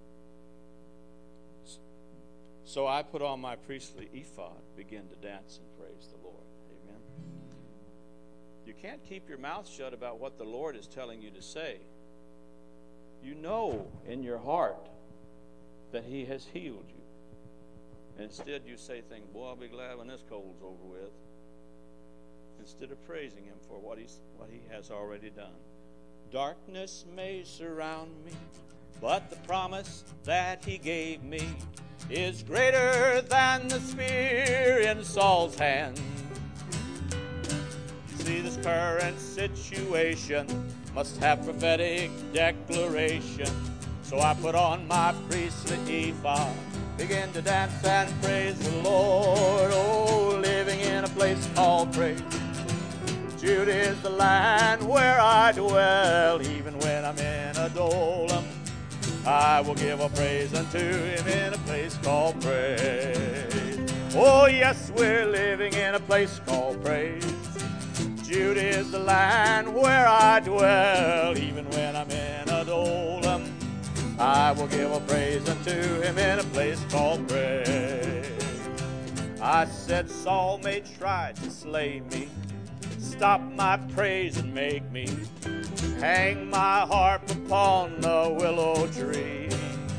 E: So I put on my priestly ephod, begin to dance and praise the Lord. Amen. You can't keep your mouth shut about what the Lord is telling you to say. You know in your heart that he has healed you. Instead, you say things, boy, I'll be glad when this cold's over with, instead of praising him for what he's what he has already done. Darkness may surround me, but the promise that he gave me is greater than the spear in Saul's hand. See, this current situation must have prophetic declaration. So I put on my priestly ephod, begin to dance and praise the Lord. Oh, living in a place called praise. Judah is the land where I dwell, even when I'm in Adullam. I will give a praise unto him in a place called praise. Oh yes, we're living in a place called praise. Judah is the land where I dwell, even when I'm in Adullam. I will give a praise unto him in a place called praise. I said Saul may try to slay me, stop my praise and make me hang my harp upon the willow tree.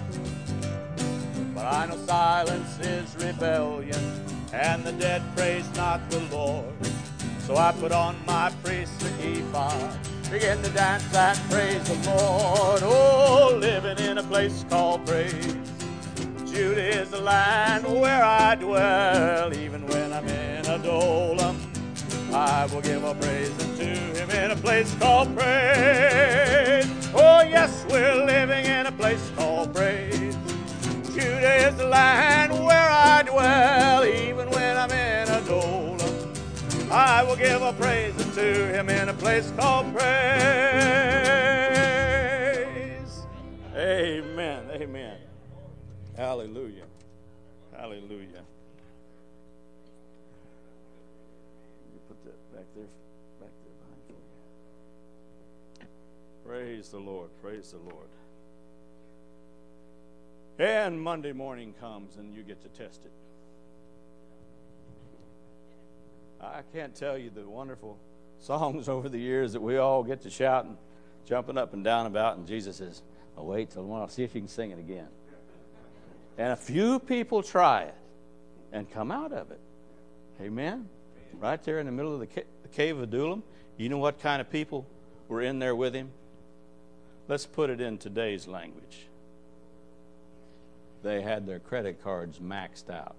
E: But I know silence is rebellion, and the dead praise not the Lord. So I put on my priestly ephod, begin to dance and praise the Lord. Oh, living in a place called praise. Judah is the land where I dwell, even when I'm in Adullam. I will give a praise unto him in a place called praise. Oh yes, we're living in a place called praise. Judah is the land where I dwell, even when I'm in Adullam. I will give a praise unto him in a place called praise. Amen, amen. Hallelujah, hallelujah. You put that back there, back there behind you. Praise the Lord, praise the Lord. And Monday morning comes and you get to test it. I can't tell you the wonderful songs over the years that we all get to shout and jumping up and down about, and Jesus says, oh, wait till tomorrow, see if you can sing it again. And a few people try it and come out of it. Amen? Right there in the middle of the, ca- the cave of Adullam. You know what kind of people were in there with him? Let's put it in today's language. They had their credit cards maxed out.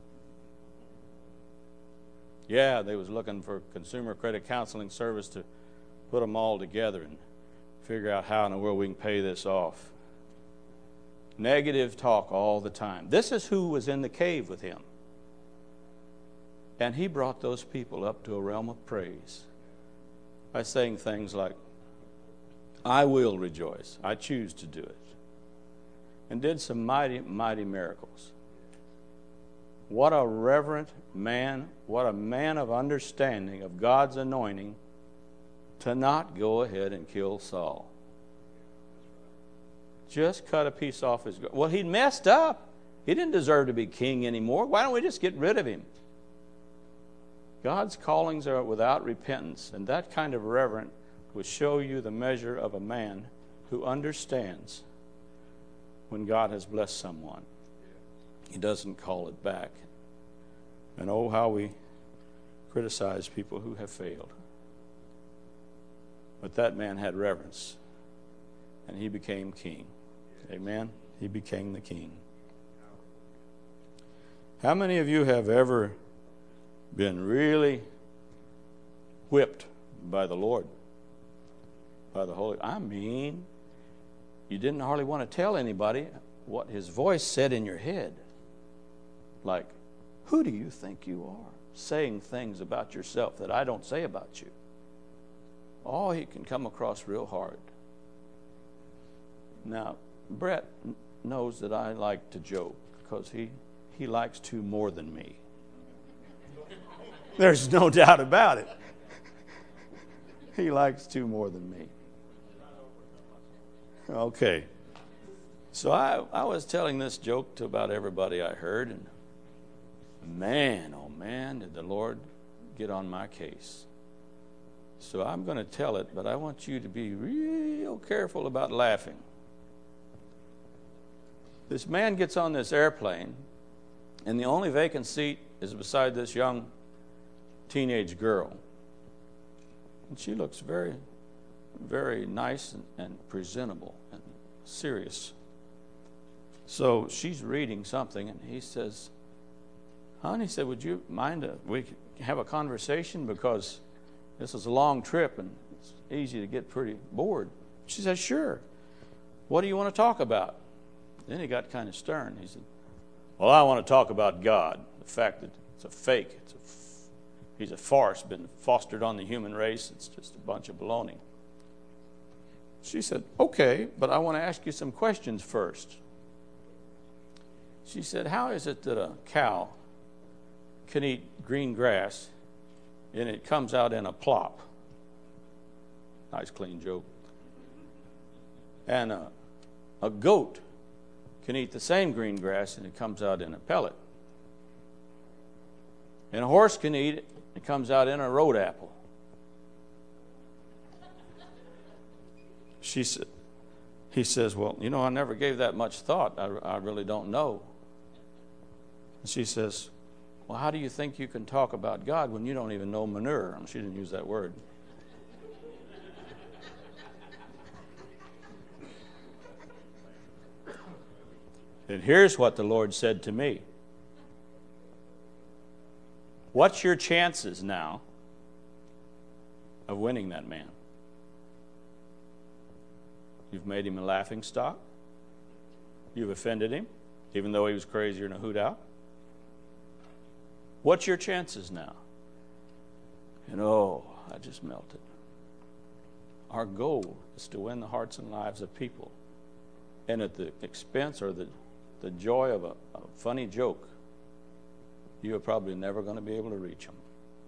E: Yeah, they was looking for consumer credit counseling service to put them all together and figure out how in the world we can pay this off. Negative talk all the time. This is who was in the cave with him. And he brought those people up to a realm of praise by saying things like, I will rejoice. I choose to do it. And did some mighty, mighty miracles. What a reverent man, what a man of understanding of God's anointing to not go ahead and kill Saul. Just cut a piece off his... Well, he'd messed up. He didn't deserve to be king anymore. Why don't we just get rid of him? God's callings are without repentance, and that kind of reverence will show you the measure of a man who understands when God has blessed someone. He doesn't call it back. And oh, how we criticize people who have failed. But that man had reverence, and he became king. Amen? He became the king. How many of you have ever been really whipped by the Lord? By the Holy... I mean, you didn't hardly want to tell anybody what his voice said in your head. Like, who do you think you are? Saying things about yourself that I don't say about you. Oh, he can come across real hard. Now, Brett knows that I like to joke because he, he likes to more than me. There's no doubt about it. He likes to more than me. Okay. So I, I was telling this joke to about everybody I heard, and man, oh man, did the Lord get on my case. So I'm going to tell it, but I want you to be real careful about laughing. This man gets on this airplane, and the only vacant seat is beside this young teenage girl. And she looks very, very nice and, and presentable and serious. So she's reading something, and he says, hon, he said, would you mind uh, we have a conversation, because this is a long trip and it's easy to get pretty bored. She said, sure. What do you want to talk about? Then he got kind of stern. He said, well, I want to talk about God, the fact that it's a fake, it's a f- He's a farce, been fostered on the human race. It's just a bunch of baloney. She said, okay, but I want to ask you some questions first. She said, how is it that a cow can eat green grass and it comes out in a plop? Nice clean joke. And a, a goat can eat the same green grass and it comes out in a pellet. And a horse can eat it, it comes out in a road apple. She said, he says, well, you know, I never gave that much thought. I, I really don't know. And she says, well, how do you think you can talk about God when you don't even know manure? She didn't use that word. And here's what the Lord said to me. What's your chances now of winning that man? You've made him a laughing stock. You've offended him, even though he was crazier than a hoot owl. What's your chances now? And oh, I just melted. Our goal is to win the hearts and lives of people. And at the expense or the, the joy of a, a funny joke, you are probably never going to be able to reach them.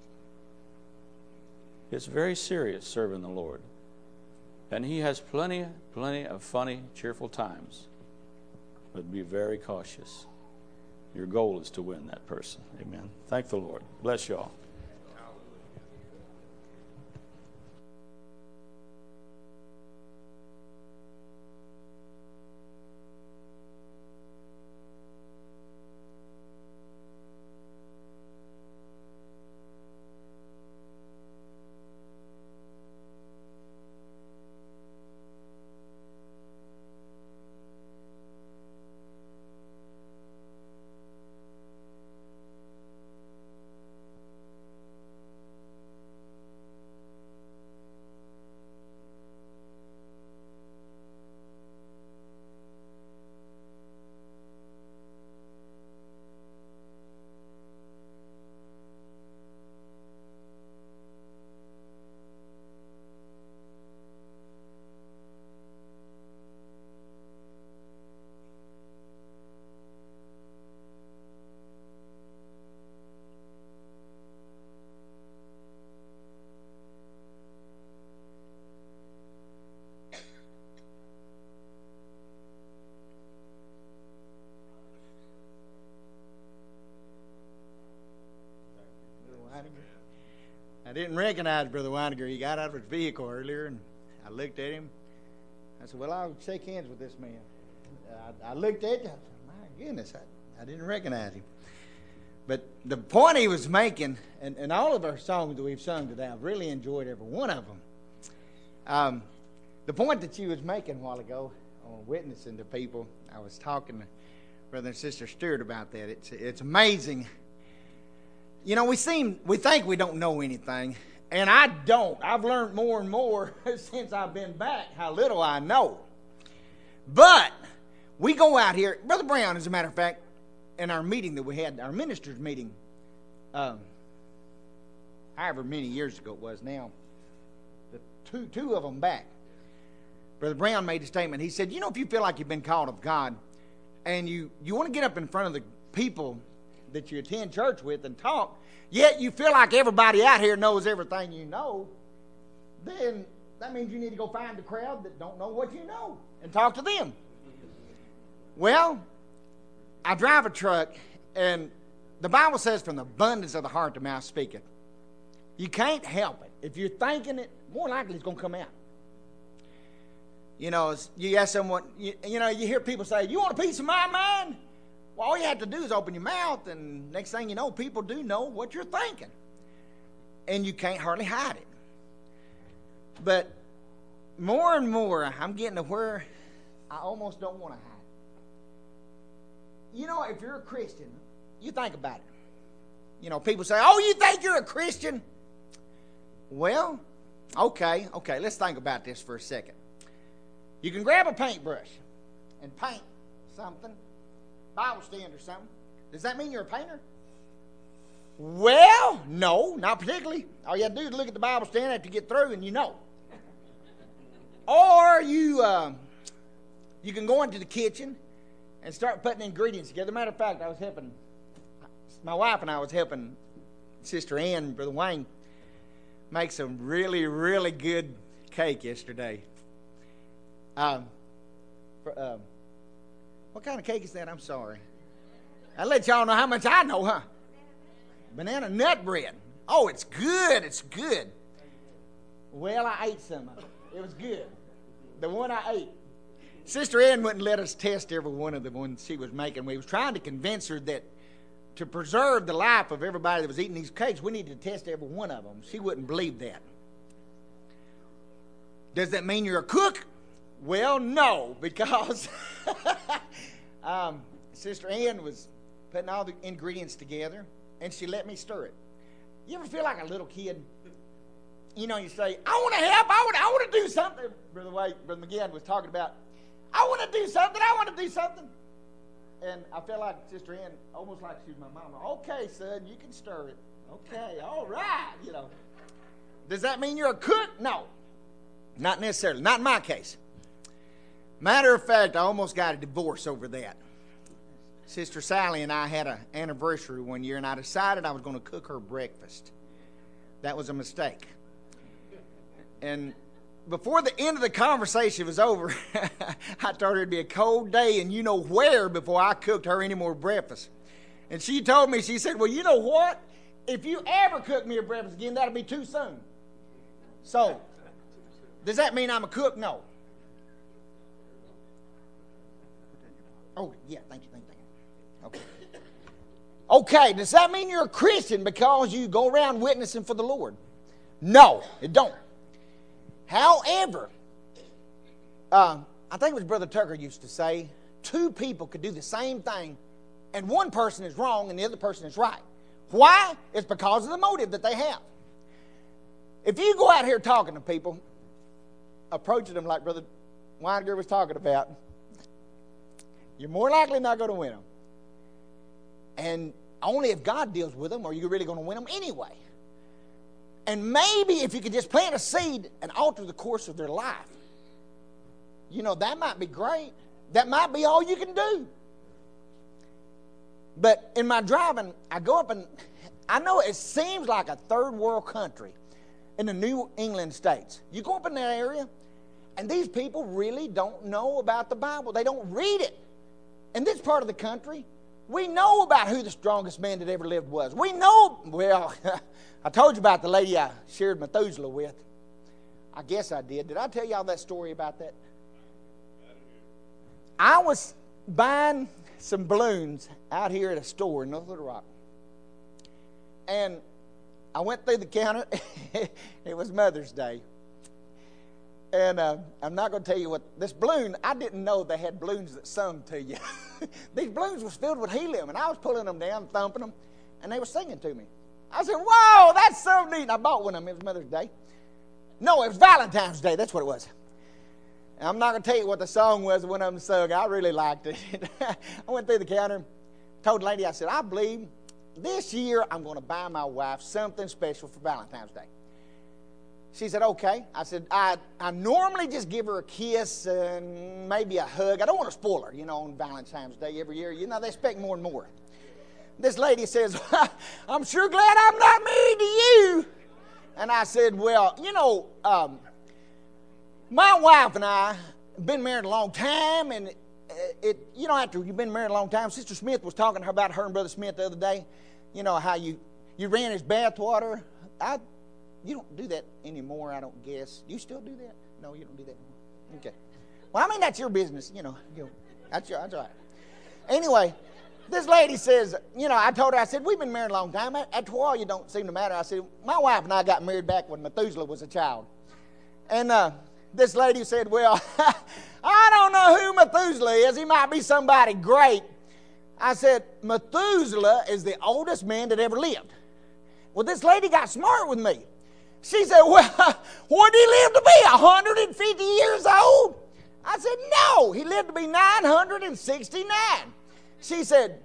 E: It's very serious serving the Lord. And he has plenty, plenty of funny, cheerful times. But be very cautious. Your goal is to win that person. Amen. Thank the Lord. Bless you all.
F: I didn't recognize Brother Weininger. He got out of his vehicle earlier, and I looked at him. I said, well, I'll shake hands with this man. I, I looked at him. I said, my goodness, I, I didn't recognize him. But the point he was making, and, and all of our songs that we've sung today, I've really enjoyed every one of them. Um, the point that you was making a while ago on witnessing to people, I was talking to Brother and Sister Stewart about that. It's, it's amazing. You know, we seem, we think we don't know anything, and I don't. I've learned more and more since I've been back how little I know. But we go out here. Brother Brown, as a matter of fact, in our meeting that we had, our ministers' meeting, um, however many years ago it was now, the two, two of them back, Brother Brown made a statement. He said, you know, if you feel like you've been called of God, and you, you want to get up in front of the people that you attend church with and talk, yet you feel like everybody out here knows everything you know, then that means you need to go find a crowd that don't know what you know and talk to them. Well, I drive a truck, and the Bible says from the abundance of the heart the mouth speaketh. You can't help it. If you're thinking it, more likely it's going to come out. You know, you ask someone, you, you know, you hear people say, you want a piece of my mind? Well, all you have to do is open your mouth, and next thing you know, people do know what you're thinking. And you can't hardly hide it. But more and more, I'm getting to where I almost don't want to hide it. You know, if you're a Christian, you think about it. You know, people say, oh, you think you're a Christian? Well, okay, okay, let's think about this for a second. You can grab a paintbrush and paint something, Bible stand or something. Does that mean you're a painter? Well, no, not particularly. All you have to do is look at the Bible stand after you get through and you know. Or you uh, you can go into the kitchen and start putting ingredients together. Matter of fact, I was helping, my wife and I was helping Sister Ann and Brother Wayne make some really, really good cake yesterday. Um, for, um, what kind of cake is that? I'm sorry. I'll let y'all know how much I know, huh? Banana nut bread. Oh, it's good. It's good. Well, I ate some of it. It was good. The one I ate. Sister Ann wouldn't let us test every one of the ones she was making. We was trying to convince her that to preserve the life of everybody that was eating these cakes, we needed to test every one of them. She wouldn't believe that. Does that mean you're a cook? Well, no, because um, Sister Ann was putting all the ingredients together, and she let me stir it. You ever feel like a little kid? You know, you say, I want to help, I want, I want to do something. Brother White, Brother McGinn was talking about, I want to do something, I want to do something. And I felt like Sister Ann, almost like she was my mama. Okay, son, you can stir it. Okay, all right, you know. Does that mean you're a cook? No, not necessarily. Not in my case. Matter of fact, I almost got a divorce over that. Sister Sally and I had an anniversary one year, and I decided I was going to cook her breakfast. That was a mistake. And before the end of the conversation was over, I told her it'd be a cold day and you know where before I cooked her any more breakfast. And she told me, she said, well, you know what? If you ever cook me a breakfast again, that'll be too soon. So, does that mean I'm a cook? No. Oh, yeah, thank you, thank you, thank you. Okay. Okay, does that mean you're a Christian because you go around witnessing for the Lord? No, it don't. However, uh, I think it was Brother Tucker used to say, two people could do the same thing, and one person is wrong and the other person is right. Why? It's because of the motive that they have. If you go out here talking to people, approaching them like Brother Weiniger was talking about, you're more likely not going to win them. And only if God deals with them are you really going to win them anyway. And maybe if you could just plant a seed and alter the course of their life, you know, that might be great. That might be all you can do. But in my driving, I go up and I know it seems like a third world country in the New England states. You go up in that area, and these people really don't know about the Bible. They don't read it. In this part of the country, we know about who the strongest man that ever lived was. We know, well, I told you about the lady I shared Methuselah with. I guess I did. Did I tell y'all that story about that? I was buying some balloons out here at a store in North Little Rock. And I went through the counter. It was Mother's Day. And uh, I'm not going to tell you what, this balloon, I didn't know they had balloons that sung to you. These balloons was filled with helium, and I was pulling them down, thumping them, and they were singing to me. I said, whoa, that's so neat. And I bought one of them. It was Mother's Day. No, it was Valentine's Day. That's what it was. And I'm not going to tell you what the song was when I'm sung. I really liked it. I went through the counter, told the lady, I said, I believe this year I'm going to buy my wife something special for Valentine's Day. She said, okay. I said, I, I normally just give her a kiss and maybe a hug. I don't want to spoil her, you know, on Valentine's Day every year. You know, they expect more and more. This lady says, I'm sure glad I'm not married to you. And I said, well, you know, um, my wife and I have been married a long time, and it, it, you know, after you've been married a long time, Sister Smith was talking to her about her and Brother Smith the other day. You know, how you, you ran his bathwater. I You don't do that anymore, I don't guess. Do you still do that? No, you don't do that anymore. Okay. Well, I mean, that's your business, you know. You know that's, your, that's all right. Anyway, this lady says, you know, I told her, I said, we've been married a long time. After a while, you don't seem to matter. I said, my wife and I got married back when Methuselah was a child. And uh, this lady said, well, I don't know who Methuselah is. He might be somebody great. I said, Methuselah is the oldest man that ever lived. Well, this lady got smart with me. She said, well, what did he live to be, one hundred fifty years old? I said, no, he lived to be nine hundred sixty-nine. She said,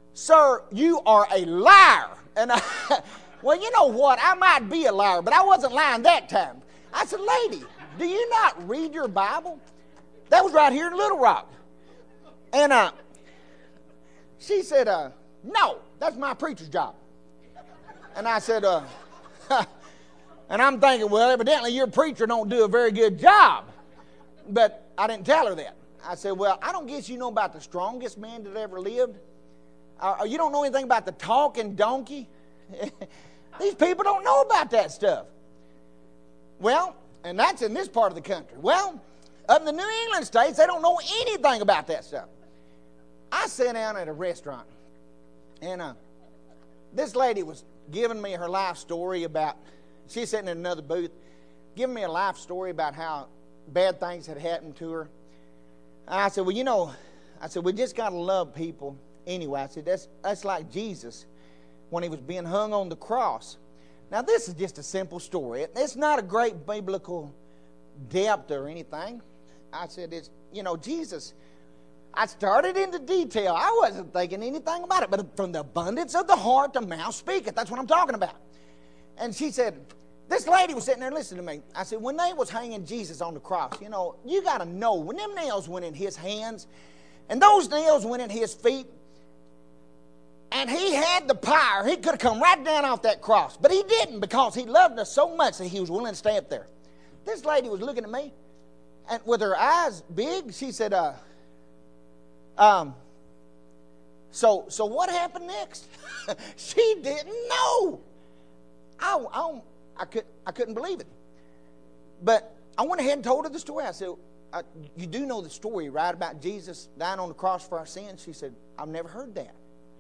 F: sir, you are a liar. And I, well, you know what? I might be a liar, but I wasn't lying that time. I said, lady, do you not read your Bible? That was right here in Little Rock. And uh, she said, uh, no, that's my preacher's job. And I said, uh, and I'm thinking, well, evidently your preacher don't do a very good job. But I didn't tell her that. I said, well, I don't guess you know about the strongest man that ever lived. Uh, you don't know anything about the talking donkey. These people don't know about that stuff. Well, and that's in this part of the country. Well, up in the New England states, they don't know anything about that stuff. I sat down at a restaurant, and uh, this lady was giving me her life story about, she's sitting in another booth, giving me a life story about how bad things had happened to her. I said, well, you know, I said, we just got to love people anyway. I said, that's, that's like Jesus when he was being hung on the cross. Now, this is just a simple story. It's not a great biblical depth or anything. I said, it's, you know, Jesus, I started into detail. I wasn't thinking anything about it, but from the abundance of the heart, the mouth speaketh. That's what I'm talking about. And she said, this lady was sitting there listening to me. I said, when they was hanging Jesus on the cross, you know, you got to know, when them nails went in his hands, and those nails went in his feet, and he had the power, he could have come right down off that cross. But he didn't, because he loved us so much that he was willing to stay up there. This lady was looking at me, and with her eyes big, she said, uh, um, so, so what happened next? She didn't know. I, I, I, could, I couldn't believe it. But I went ahead and told her the story. I said, uh, you do know the story, right, about Jesus dying on the cross for our sins? She said, I've never heard that.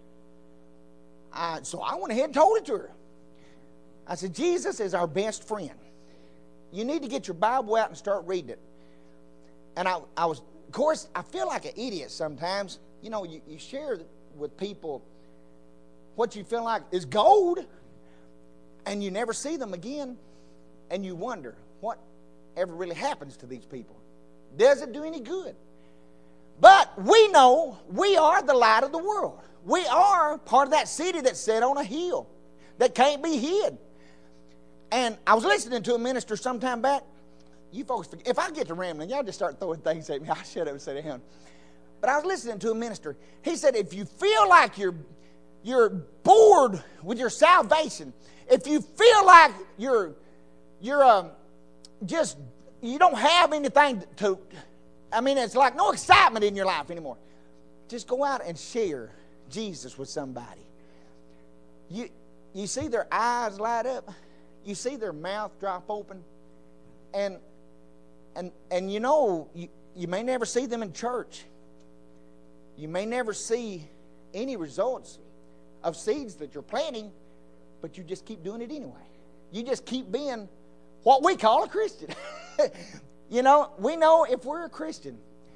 F: I, so I went ahead and told it to her. I said, Jesus is our best friend. You need to get your Bible out and start reading it. And I, I was, of course, I feel like an idiot sometimes. You know, you, you share with people what you feel like is gold, and you never see them again, and you wonder what ever really happens to these people. Does it do any good? But we know we are the light of the world. We are part of that city that's set on a hill that can't be hid. And I was listening to a minister some time back. You folks, if I get to rambling, y'all just start throwing things at me. I'll shut up and sit down. But I was listening to a minister. He said, if you feel like you're, you're bored with your salvation, if you feel like you're, you're um, just, you don't have anything to, I mean, it's like no excitement in your life anymore, just go out and share Jesus with somebody. You, you see their eyes light up. You see their mouth drop open. And and and you know, you, you may never see them in church. You may never see any results of seeds that you're planting, but you just keep doing it anyway. You just keep being what we call a Christian. You know, we know if we're a Christian,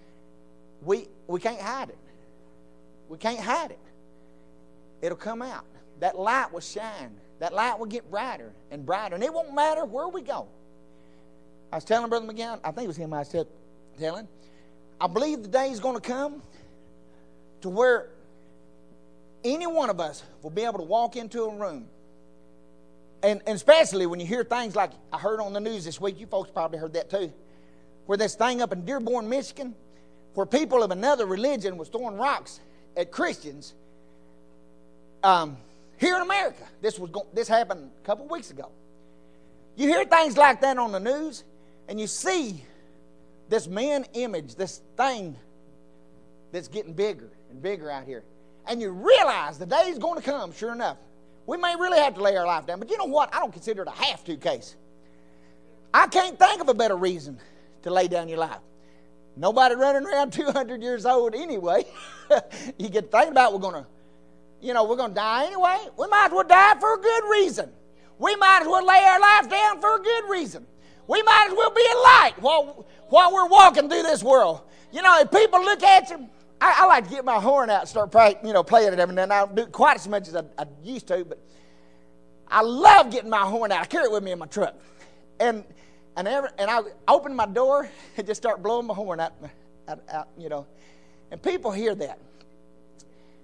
F: we we can't hide it. We can't hide it. It'll come out. That light will shine. That light will get brighter and brighter. And it won't matter where we go. I was telling Brother McGowan, I think it was him I was telling, I believe the day is going to come to where any one of us will be able to walk into a room. And, and especially when you hear things like I heard on the news this week, you folks probably heard that too, where this thing up in Dearborn, Michigan, where people of another religion was throwing rocks at Christians. Um, here in America, this was go- this happened a couple weeks ago. You hear things like that on the news, and you see this man image, this thing that's getting bigger and bigger out here. And you realize the day is going to come, sure enough. We may really have to lay our life down, but you know what? I don't consider it a have-to case. I can't think of a better reason to lay down your life. Nobody running around two hundred years old anyway. You get thinking about we're going to, you know, we're going to die anyway. We might as well die for a good reason. We might as well lay our life down for a good reason. We might as well be a light while, while we're walking through this world. You know, if people look at you, I, I like to get my horn out and start play, you know, playing it every now and then. I don't do it quite as much as I, I used to, but I love getting my horn out. I carry it with me in my truck. And and every, and I open my door and just start blowing my horn out, out, out, you know. And people hear that.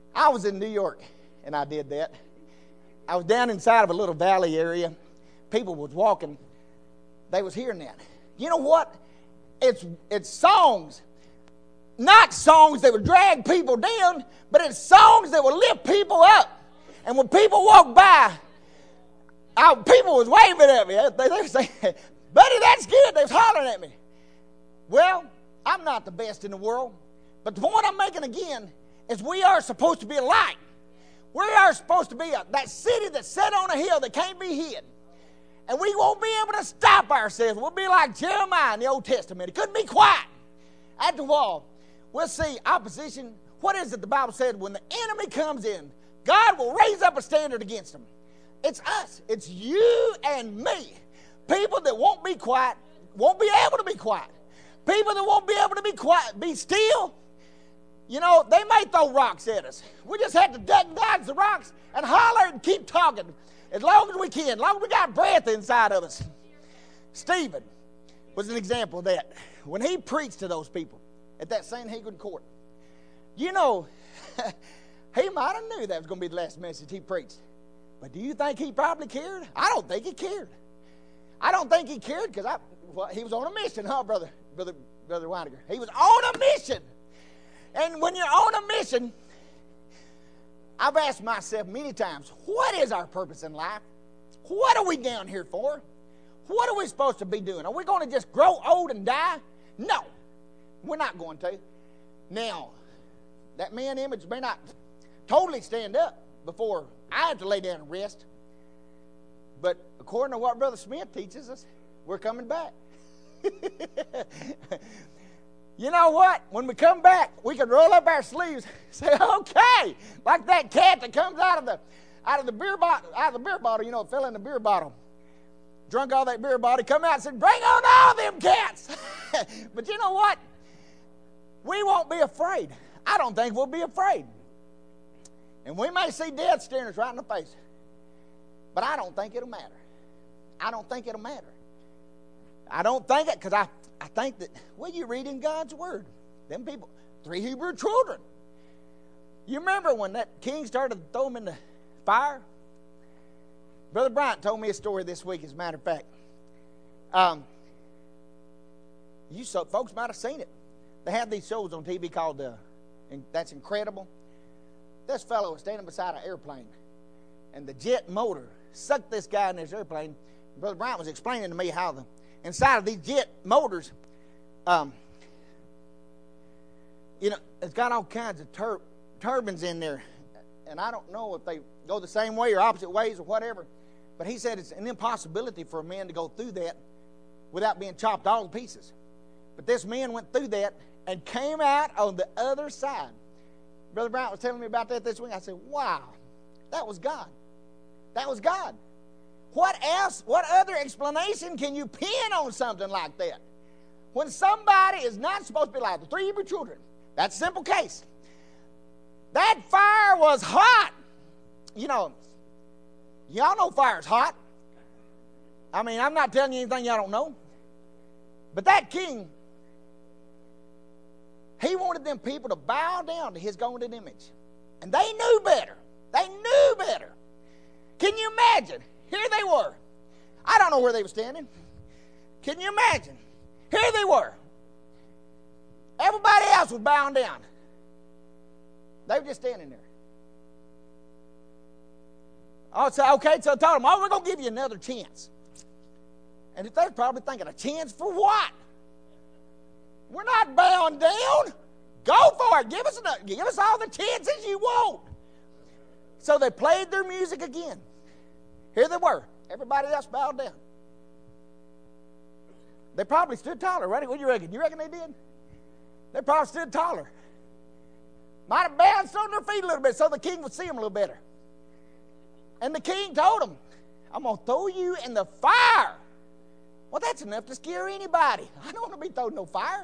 F: I was in New York, and I did that. I was down inside of a little valley area. People was walking. They was hearing that. You know what? It's it's songs, not songs that would drag people down, but it's songs that will lift people up. And when people walk by, I, people was waving at me. They, they were saying, "Buddy, that's good." They was hollering at me. Well, I'm not the best in the world, but the point I'm making again is we are supposed to be a light. We are supposed to be a, that city that's set on a hill that can't be hid. And we won't be able to stop ourselves. We'll be like Jeremiah in the Old Testament. It couldn't be quiet. At the wall, we'll see opposition. What is it the Bible said? When the enemy comes in, God will raise up a standard against them. It's us. It's you and me. People that won't be quiet, won't be able to be quiet. People that won't be able to be quiet, be still. You know, they may throw rocks at us. We just have to duck and dodge the rocks and holler and keep talking as long as we can, as long as we got breath inside of us. Stephen was an example of that. When he preached to those people at that Sanhedrin court, you know, he might have knew that was going to be the last message he preached. But do you think he probably cared? I don't think he cared. I don't think he cared because I, well, he was on a mission, huh, brother, brother, brother Weiniger? He was on a mission. And when you're on a mission, I've asked myself many times, what is our purpose in life? What are we down here for? What are we supposed to be doing? Are we going to just grow old and die? No, we're not going to. Now, that man image may not totally stand up before I have to lay down and rest. But according to what Brother Smith teaches us, we're coming back. You know what? When we come back, we can roll up our sleeves and say, okay, like that cat that comes out of the out of the beer bottle, out of the beer bottle, you know, it fell in the beer bottle. Drunk all that beer bottle, come out and said, bring on all them cats. But you know what? We won't be afraid. I don't think we'll be afraid. And we may see death staring us right in the face. But I don't think it'll matter. I don't think it'll matter. I don't think it because I, I think that, well, you read in God's Word. Them people, three Hebrew children. You remember when that king started to throw them in the fire? Brother Bryant told me a story this week, as a matter of fact. Um, you so, folks might have seen it. They have these shows on T V called uh, That's Incredible. This fellow was standing beside an airplane, and the jet motor sucked this guy in this airplane. Brother Bryant was explaining to me how the inside of these jet motors, um, you know, it's got all kinds of tur- turbines in there. And I don't know if they go the same way or opposite ways or whatever. But he said it's an impossibility for a man to go through that without being chopped all to pieces. But this man went through that and came out on the other side. Brother Bryant was telling me about that this week. I said, wow, that was God. That was God. What else, what other explanation can you pin on something like that? When somebody is not supposed to be like the three Hebrew children, that's a simple case. That fire was hot. You know, y'all know fire's hot. I mean, I'm not telling you anything y'all don't know. But that king, he wanted them people to bow down to his golden image. And they knew better. They knew better. Can you imagine? Here they were. I don't know where they were standing. Can you imagine? Here they were. Everybody else was bowing down. They were just standing there. I would say, okay, so I told them, oh, we're going to give you another chance. And they're probably thinking, a chance for what? We're not bowing down. Go for it. Give us, enough, give us all the chances you want. So they played their music again. Here they were. Everybody else bowed down. They probably stood taller, right? What do you reckon? You reckon they did? They probably stood taller. Might have bounced on their feet a little bit so the king would see them a little better. And the king told them, I'm going to throw you in the fire. Well, that's enough to scare anybody. I don't want to be thrown in no fire.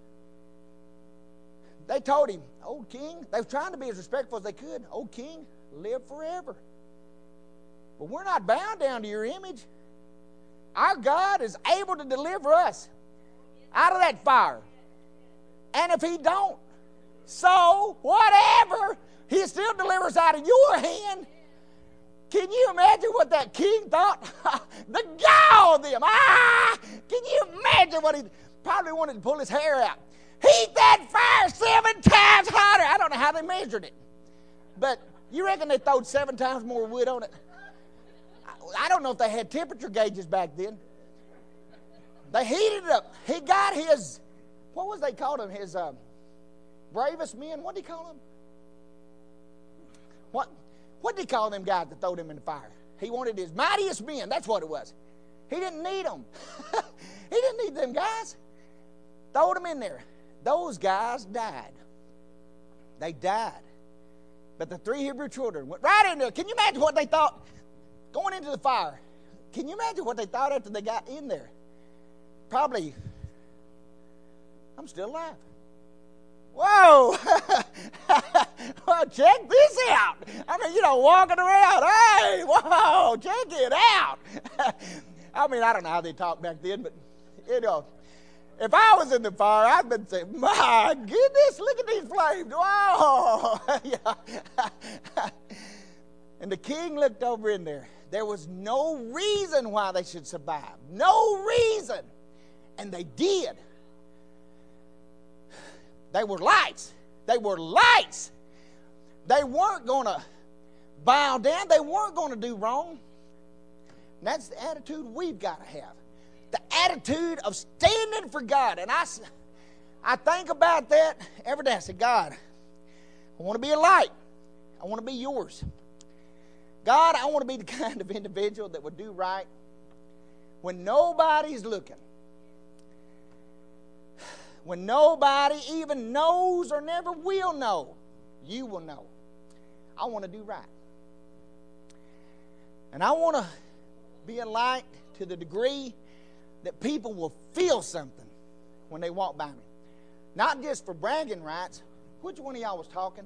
F: They told him, old king, they were trying to be as respectful as they could. Old king, live forever. But we're not bound down to your image. Our God is able to deliver us out of that fire. And if he don't, so whatever, He still delivers out of your hand. Can you imagine what that king thought? The gall of them. Ah! Can you imagine what he probably wanted to pull his hair out? Heat that fire seven times hotter. I don't know how they measured it. But you reckon they throwed seven times more wood on it? I don't know if they had temperature gauges back then. They heated it up. He got his, what was they called him? His uh, bravest men? What did he call them? What? What did he call them guys that threw him in the fire? He wanted his mightiest men. That's what it was. He didn't need them. He didn't need them guys. Throw them in there. Those guys died. They died. But the three Hebrew children went right in there. Can you imagine what they thought going into the fire? Can you imagine what they thought after they got in there? Probably, I'm still alive. Whoa! Well, check this out. I mean, you know, walking around. Hey, whoa, check it out. I mean, I don't know how they talked back then, but, you know, if I was in the fire, I'd been saying, my goodness, look at these flames. Whoa! Yeah. And the king looked over in there. There was no reason why they should survive. No reason. And they did. They were lights. They were lights. They weren't going to bow down. They weren't going to do wrong. And that's the attitude we've got to have. The attitude of standing for God. And I, I think about that every day. I say, God, I want to be a light. I want to be yours. God, I want to be the kind of individual that would do right when nobody's looking. When nobody even knows or never will know, you will know. I want to do right. And I want to be a light to the degree that people will feel something when they walk by me. Not just for bragging rights. Which one of y'all was talking?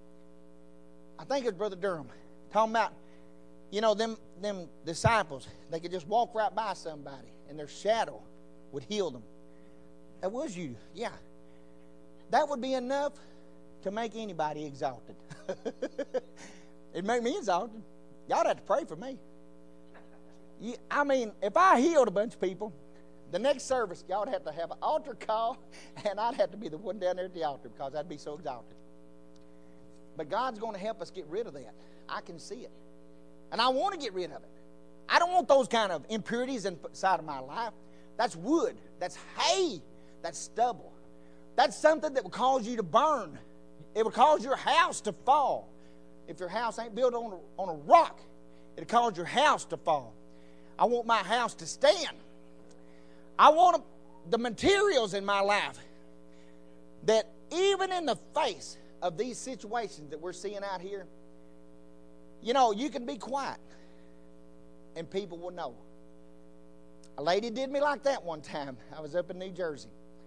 F: I think it was Brother Durham. Talking about, you know, them, them disciples. They could just walk right by somebody and their shadow would heal them. That was you. Yeah. That would be enough to make anybody exalted. It'd make me exalted. Y'all have to pray for me. You, I mean, if I healed a bunch of people, the next service, y'all would have to have an altar call, and I'd have to be the one down there at the altar because I'd be so exalted. But God's going to help us get rid of that. I can see it. And I want to get rid of it. I don't want those kind of impurities inside of my life. That's wood. That's hay. That's stubble. That's something that will cause you to burn. It will cause your house to fall. If your house ain't built on a, on a rock, it'll cause your house to fall. I want my house to stand. I want the materials in my life that even in the face of these situations that we're seeing out here, you know, you can be quiet and people will know. A lady did me like that one time. I was up in New Jersey.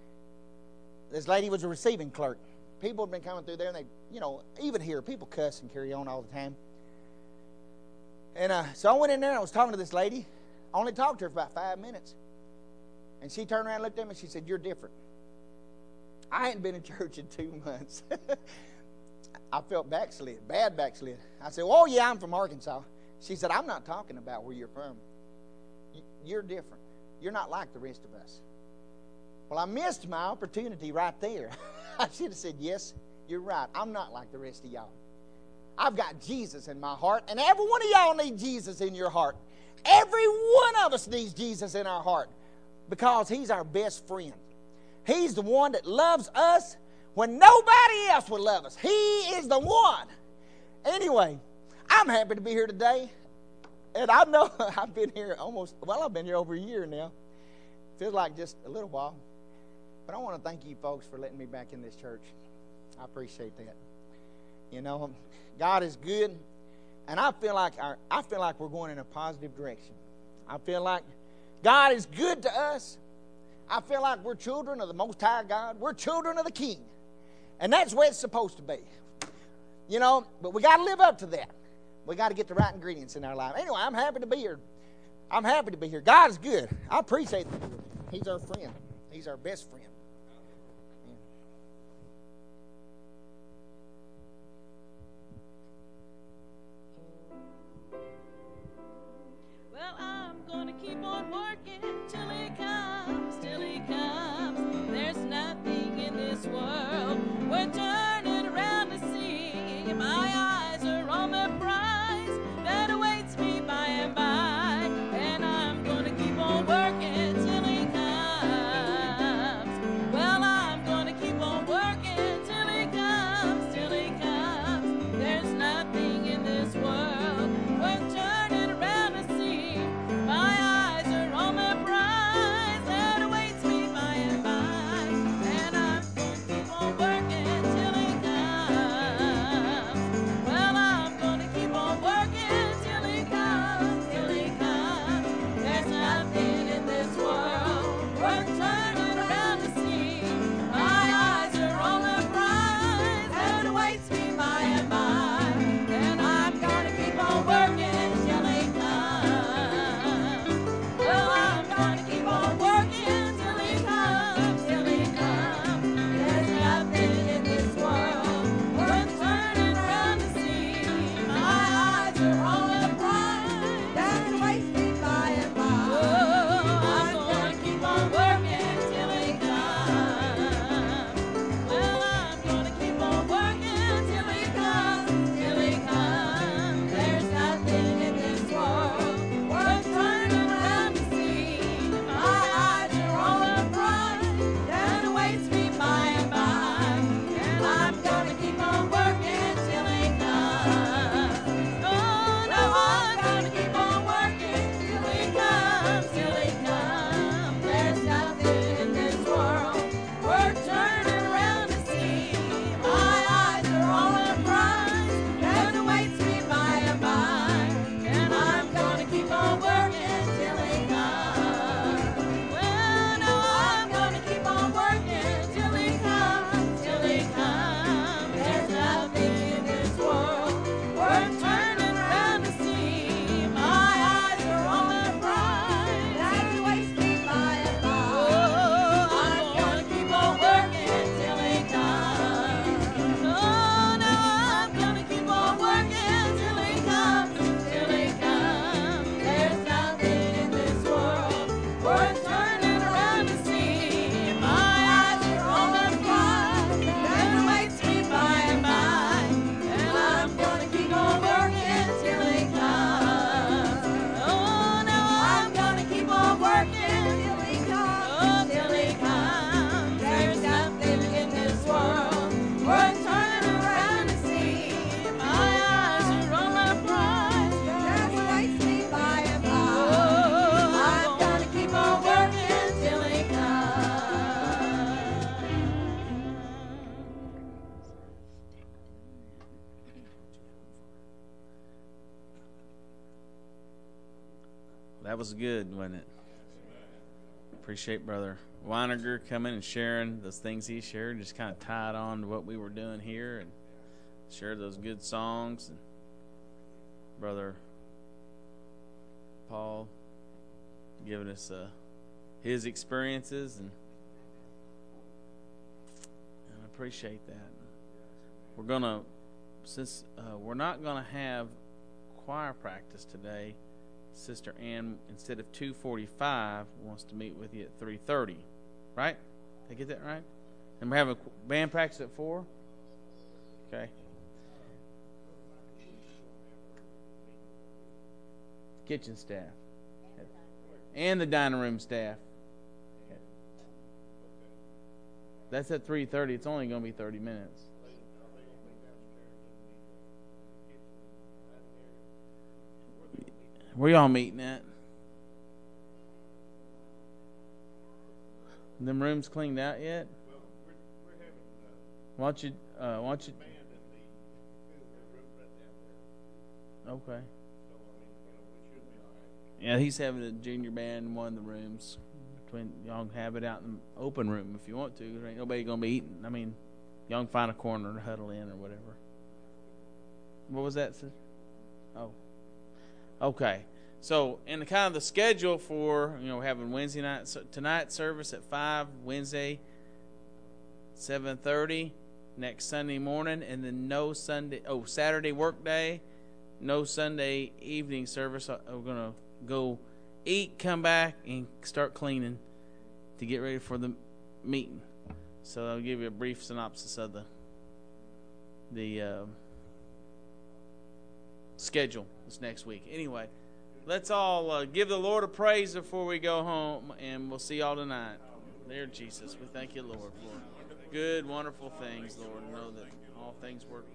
F: This lady was a receiving clerk. People have been coming through there, and they, you know, even here, people cuss and carry on all the time. And uh, so I went in there, and I was talking to this lady. I only talked to her for about five minutes. And she turned around and looked at me, and she said, "You're different." I hadn't been in church in two months. I felt backslid, bad backslid. I said, "Oh, yeah, I'm from Arkansas." She said, "I'm not talking about where you're from. You're different. You're not like the rest of us." Well, I missed my opportunity right there. I should have said, "Yes, you're right. I'm not like the rest of y'all. I've got Jesus in my heart, and every one of y'all need Jesus in your heart. Every one of us needs Jesus in our heart because He's our best friend. He's the one that loves us when nobody else would love us. He is the one." Anyway, I'm happy to be here today. And I know I've been here almost, well, I've been here over a year now. Feels like just a little while. But I want to thank you folks for letting me back in this church. I appreciate that. You know, God is good. And I feel like our, I feel like we're going in a positive direction. I feel like God is good to us. I feel like we're children of the Most High God. We're children of the King. And that's where it's supposed to be. You know, but we got to live up to that. We got to get the right ingredients in our life. Anyway, I'm happy to be here. I'm happy to be here. God is good. I appreciate that. He's our friend. He's our best friend. Yeah.
B: that was good, wasn't it? Appreciate Brother Weiniger coming and sharing those things he shared, just kind of tied on to what we were doing here and shared those good songs. And Brother Paul giving us uh, his experiences, and, and I appreciate that. We're gonna, since uh, we're not gonna have choir practice today, Sister Ann, instead of two forty-five, wants to meet with you at three thirty. Right? Did I get that right? And we have a band practice at four? Okay. Kitchen staff. And the dining room staff. Okay. That's at three thirty. It's only going to be thirty minutes. Where y'all meeting at? Them rooms cleaned out yet?
C: Well, we're, we're having, uh,
B: Why don't you, uh, why don't you,
C: band in the, the room right down there.
B: okay.
C: So, I mean, you know, we should be all right.
B: Yeah, he's having a junior band in one of the rooms. Between y'all can have it out in the open room if you want to. There ain't nobody gonna be eating. I mean, y'all can find a corner to huddle in or whatever. What was that, sis? Oh, okay. So, in the kind of the schedule for, you know, having Wednesday night, so tonight service at five, Wednesday seven thirty, next Sunday morning, and then no Sunday, oh, Saturday work day, no Sunday evening service. We're going to go eat, come back, and start cleaning to get ready for the meeting. So I'll give you a brief synopsis of the the uh, schedule this next week. Anyway, let's all uh, give the Lord a praise before we go home, and we'll see y'all tonight. Dear Jesus, we thank you, Lord, for good, wonderful things, Lord. Know that all things work